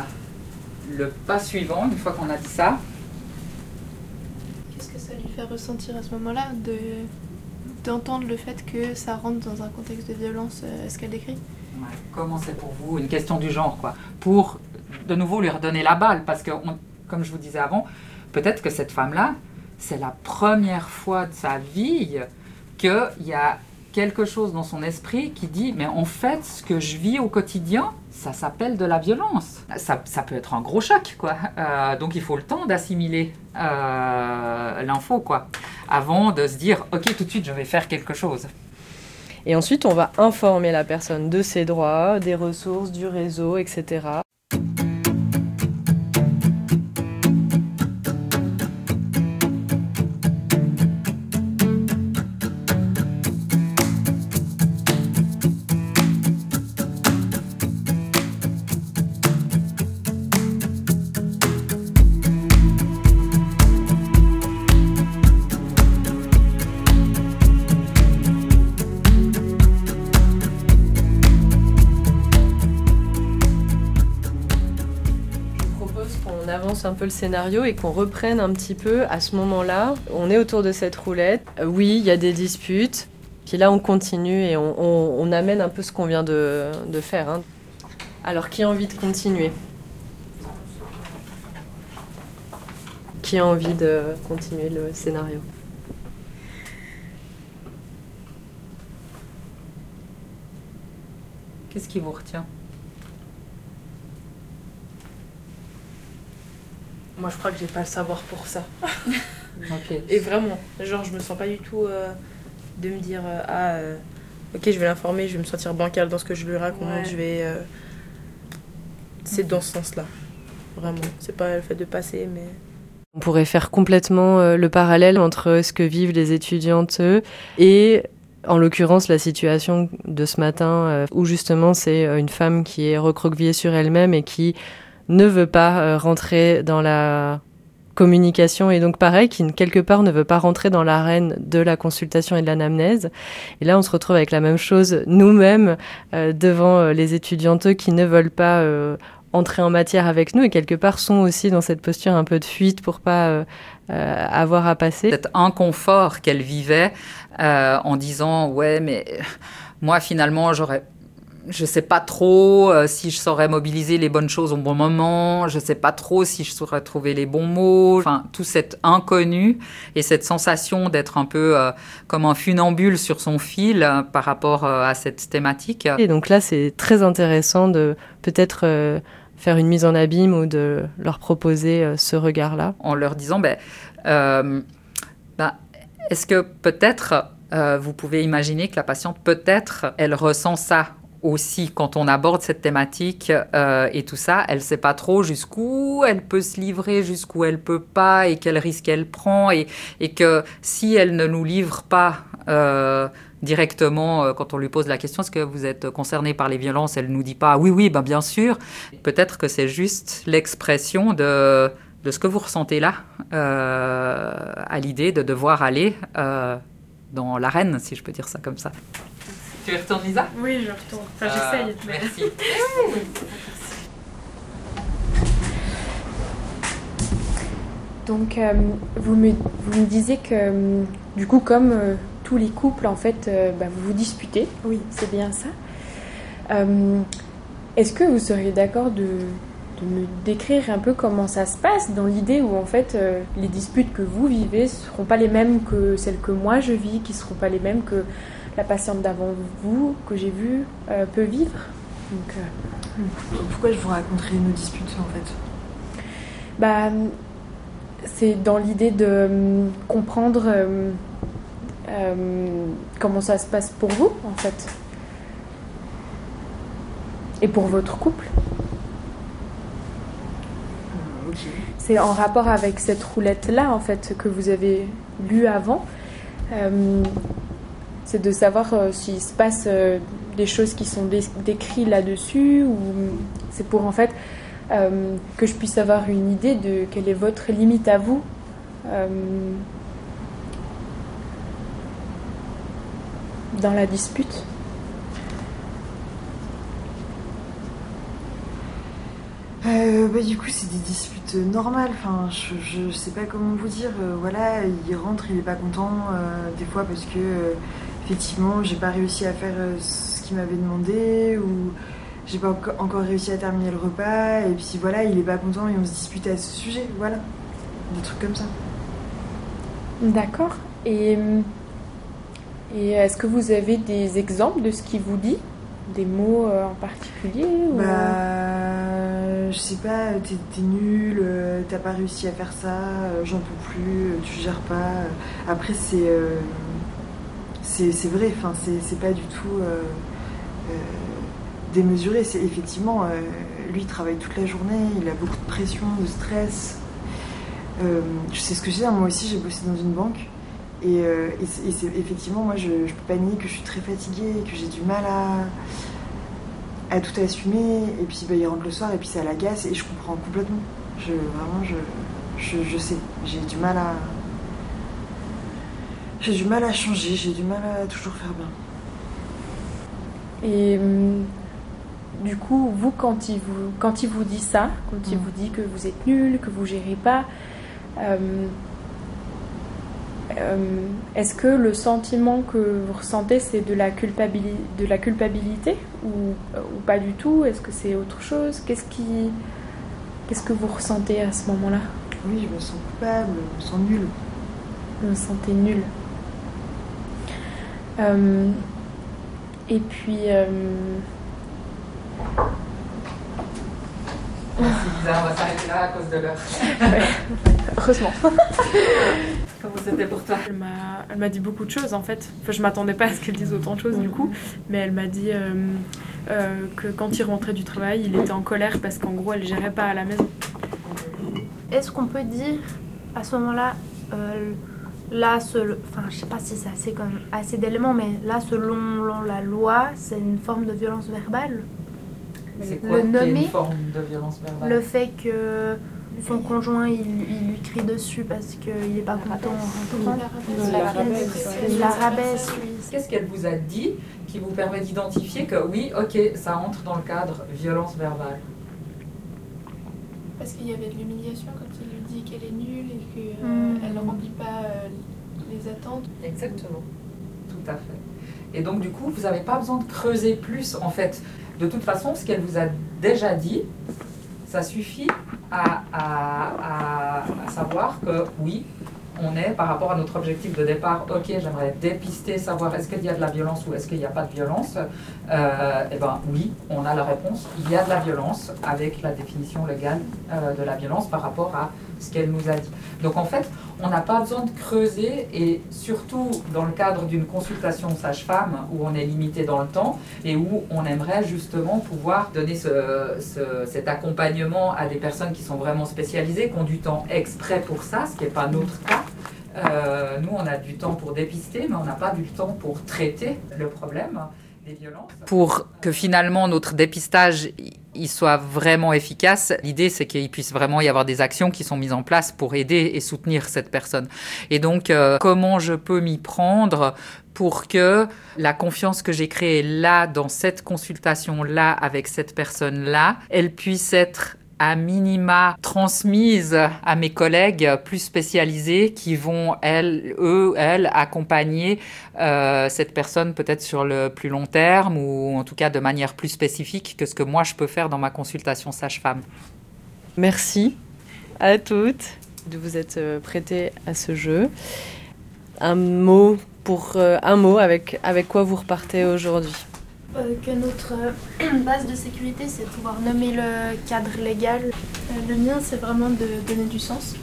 le pas suivant, une fois qu'on a dit ça ? Qu'est-ce que ça lui fait ressentir à ce moment-là d'entendre le fait que ça rentre dans un contexte de violence, ce qu'elle décrit ? Comment c'est pour vous ? Une question du genre, quoi. Pour, de nouveau, lui redonner la balle, parce que, comme je vous disais avant, peut-être que cette femme-là, c'est la première fois de sa vie qu'il y a quelque chose dans son esprit qui dit « mais en fait, ce que je vis au quotidien, ça s'appelle de la violence ». Ça peut être un gros choc, quoi. Donc il faut le temps d'assimiler l'info, quoi, avant de se dire « ok, tout de suite, je vais faire quelque chose ». Et ensuite, on va informer la personne de ses droits, des ressources, du réseau, etc. Un peu le scénario et qu'on reprenne un petit peu à ce moment-là. On est autour de cette roulette. Oui, il y a des disputes. Puis là, on continue et on amène un peu ce qu'on vient de faire. Hein. Alors, qui a envie de continuer ? Qui a envie de continuer le scénario ? Qu'est-ce qui vous retient ? Moi, je crois que j'ai pas le savoir pour ça. Okay. Et vraiment, genre, je me sens pas du tout de me dire ok, je vais l'informer, je vais me sentir bancale dans ce que je lui raconte, ouais. Je vais. C'est dans ce sens-là. Vraiment. C'est pas le fait de passer, mais. On pourrait faire complètement le parallèle entre ce que vivent les étudiantes et, en l'occurrence, la situation de ce matin où justement c'est une femme qui est recroquevillée sur elle-même et qui ne veut pas rentrer dans la communication et donc pareil, qui quelque part ne veut pas rentrer dans l'arène de la consultation et de l'anamnèse. Et là, on se retrouve avec la même chose nous-mêmes devant les étudiantes qui ne veulent pas entrer en matière avec nous et quelque part sont aussi dans cette posture un peu de fuite pour pas avoir à passer. Cet inconfort qu'elle vivait en disant « ouais, mais moi finalement je sais pas trop si je saurais mobiliser les bonnes choses au bon moment, je sais pas trop si je saurais trouver les bons mots. » Enfin, tout cet inconnu et cette sensation d'être un peu comme un funambule sur son fil par rapport à cette thématique. Et donc là, c'est très intéressant de peut-être faire une mise en abîme ou de leur proposer ce regard-là. En leur disant, est-ce que peut-être vous pouvez imaginer que la patiente, peut-être, elle ressent ça aussi quand on aborde cette thématique et tout ça, elle ne sait pas trop jusqu'où elle peut se livrer, jusqu'où elle ne peut pas et quel risque elle prend et que si elle ne nous livre pas directement quand on lui pose la question, est-ce que vous êtes concerné par les violences, elle ne nous dit pas oui, bien sûr. Peut-être que c'est juste l'expression de ce que vous ressentez là à l'idée de devoir aller dans l'arène, si je peux dire ça comme ça. Tu y retournes, Lisa ? Oui, je retourne. Enfin, j'essaye. Mais... Merci. Donc, vous me disiez que, du coup, comme tous les couples, en fait, vous vous disputez. Oui. C'est bien ça. Est-ce que vous seriez d'accord de me décrire un peu comment ça se passe dans l'idée où, en fait, les disputes que vous vivez ne seront pas les mêmes que celles que moi je vis, qui ne seront pas les mêmes que la patiente d'avant vous, que j'ai vue, peut vivre. Donc, pourquoi je vous raconterais nos disputes, en fait ? C'est dans l'idée de comprendre comment ça se passe pour vous, en fait. Et pour votre couple. Okay. C'est en rapport avec cette roulette-là, en fait, que vous avez lue avant. C'est de savoir s'il se passe des choses qui sont décrites là-dessus ou c'est pour en fait que je puisse avoir une idée de quelle est votre limite à vous dans la dispute. Du coup, c'est des disputes normales. Enfin, je sais pas comment vous dire. Voilà, il rentre, il est pas content des fois parce que effectivement, j'ai pas réussi à faire ce qu'il m'avait demandé ou j'ai pas encore réussi à terminer le repas. Et puis voilà, il est pas content et on se dispute à ce sujet. Voilà, des trucs comme ça. D'accord. Et est-ce que vous avez des exemples de ce qu'il vous dit? Des mots en particulier ou... Je sais pas, t'es nul, t'as pas réussi à faire ça, j'en peux plus, tu gères pas. Après, c'est vrai, enfin, c'est pas du tout démesuré. C'est effectivement, lui, il travaille toute la journée, il a beaucoup de pression, de stress. Je sais ce que je dis, moi aussi, j'ai bossé dans une banque. Et c'est, effectivement, moi, je peux pas nier que je suis très fatiguée, que j'ai du mal à tout assumer. Et puis, il rentre le soir et puis ça l'agace. Et je comprends complètement. Je sais. J'ai du mal à changer. J'ai du mal à toujours faire bien. Et du coup, vous, quand il vous dit ça, quand il vous dit que vous êtes nul, que vous gérez pas... est-ce que le sentiment que vous ressentez, c'est de la culpabilité ou pas du tout? Est-ce que c'est autre chose? Qu'est-ce que vous ressentez à ce moment-là? Oui, je me sens coupable, je me sens nulle. Vous me sentez nulle. Et puis... C'est bizarre, on va s'arrêter là à cause de l'heure. Heureusement. Comment c'était pour toi? Elle m'a dit beaucoup de choses en fait. Enfin, je m'attendais pas à ce qu'elle dise autant de choses du coup, mais elle m'a dit que quand il rentrait du travail, il était en colère parce qu'en gros, elle gérait pas à la maison. Est-ce qu'on peut dire à ce moment-là, là, enfin, je sais pas si c'est assez d'éléments, mais là, selon la loi, c'est une forme de violence verbale? C'est quoi une forme de violence verbale? Le fait que son conjoint il lui crie dessus parce qu'il n'est pas content en rentrant. Il la rabaisse. Qu'est-ce qu'elle vous a dit qui vous permet d'identifier que oui, ok, ça entre dans le cadre violence verbale? Parce qu'il y avait de l'humiliation quand il lui dit qu'elle est nulle et qu'elle ne remplit pas les attentes. Exactement, tout à fait. Et donc du coup, vous n'avez pas besoin de creuser plus en fait. De toute façon, ce qu'elle vous a déjà dit, ça suffit à savoir que oui, on est par rapport à notre objectif de départ, ok, j'aimerais dépister, savoir est-ce qu'il y a de la violence ou est-ce qu'il n'y a pas de violence. Eh bien oui, on a la réponse, il y a de la violence avec la définition légale de la violence par rapport à ce qu'elle nous a dit. Donc en fait, on n'a pas besoin de creuser et surtout dans le cadre d'une consultation sage-femme où on est limité dans le temps et où on aimerait justement pouvoir donner cet accompagnement à des personnes qui sont vraiment spécialisées, qui ont du temps exprès pour ça, ce qui n'est pas notre cas. Nous, on a du temps pour dépister, mais on n'a pas du temps pour traiter le problème des violences. Pour que finalement notre dépistage il soit vraiment efficace, l'idée c'est qu'il puisse vraiment y avoir des actions qui sont mises en place pour aider et soutenir cette personne. Et donc, comment je peux m'y prendre pour que la confiance que j'ai créée là, dans cette consultation-là, avec cette personne-là, elle puisse être à minima transmise à mes collègues plus spécialisés qui vont, elles, accompagner cette personne peut-être sur le plus long terme ou en tout cas de manière plus spécifique que ce que moi je peux faire dans ma consultation sage-femme. Merci à toutes de vous être prêtées à ce jeu. Un mot avec quoi vous repartez aujourd'hui? Que notre base de sécurité, c'est de pouvoir nommer le cadre légal. Le mien, c'est vraiment de donner du sens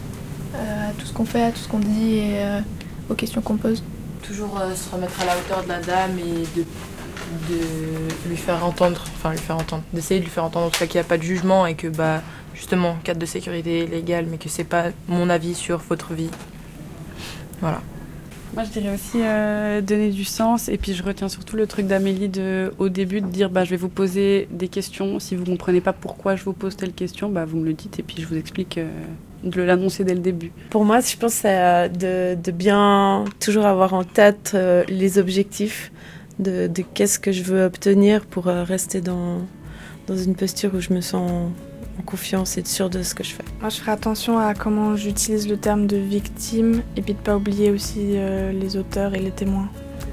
à tout ce qu'on fait, à tout ce qu'on dit et aux questions qu'on pose. Toujours se remettre à la hauteur de la dame et de lui faire entendre, d'essayer de lui faire entendre en tout cas qu'il n'y a pas de jugement et que justement, cadre de sécurité légal, mais que c'est pas mon avis sur votre vie. Voilà. Moi, je dirais aussi donner du sens. Et puis, je retiens surtout le truc d'Amélie au début de dire je vais vous poser des questions. Si vous ne comprenez pas pourquoi je vous pose telle question, vous me le dites et puis je vous explique, de l'annoncer dès le début. Pour moi, je pense de bien toujours avoir en tête les objectifs de qu'est-ce que je veux obtenir pour rester dans une posture où je me sens en confiance et être sûre de ce que je fais. Moi, je ferai attention à comment j'utilise le terme de victime et puis de ne pas oublier aussi les auteurs et les témoins.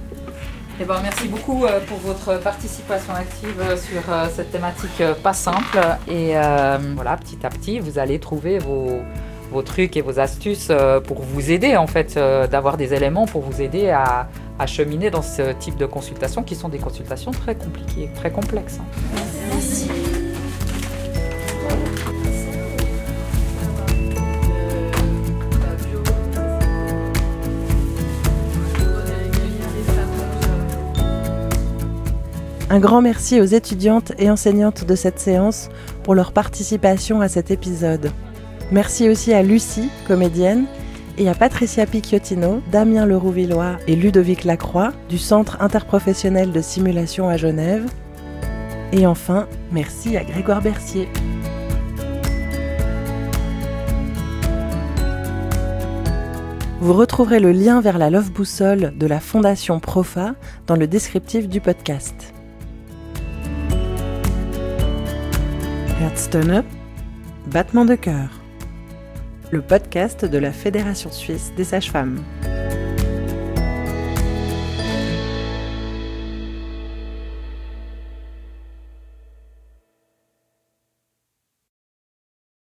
Eh ben, merci beaucoup pour votre participation active sur cette thématique pas simple. Et voilà, petit à petit, vous allez trouver vos trucs et vos astuces pour vous aider en fait, d'avoir des éléments pour vous aider à cheminer dans ce type de consultations qui sont des consultations très compliquées, très complexes. Merci. Un grand merci aux étudiantes et enseignantes de cette séance pour leur participation à cet épisode. Merci aussi à Lucie, comédienne, et à Patricia Picciotino, Damien Leroux-Villois et Ludovic Lacroix du Centre interprofessionnel de simulation à Genève. Et enfin, merci à Grégoire Bercier. Vous retrouverez le lien vers la Love Boussole de la Fondation Profa dans le descriptif du podcast. Herztöne, battement de cœur. Le podcast de la Fédération suisse des sages-femmes.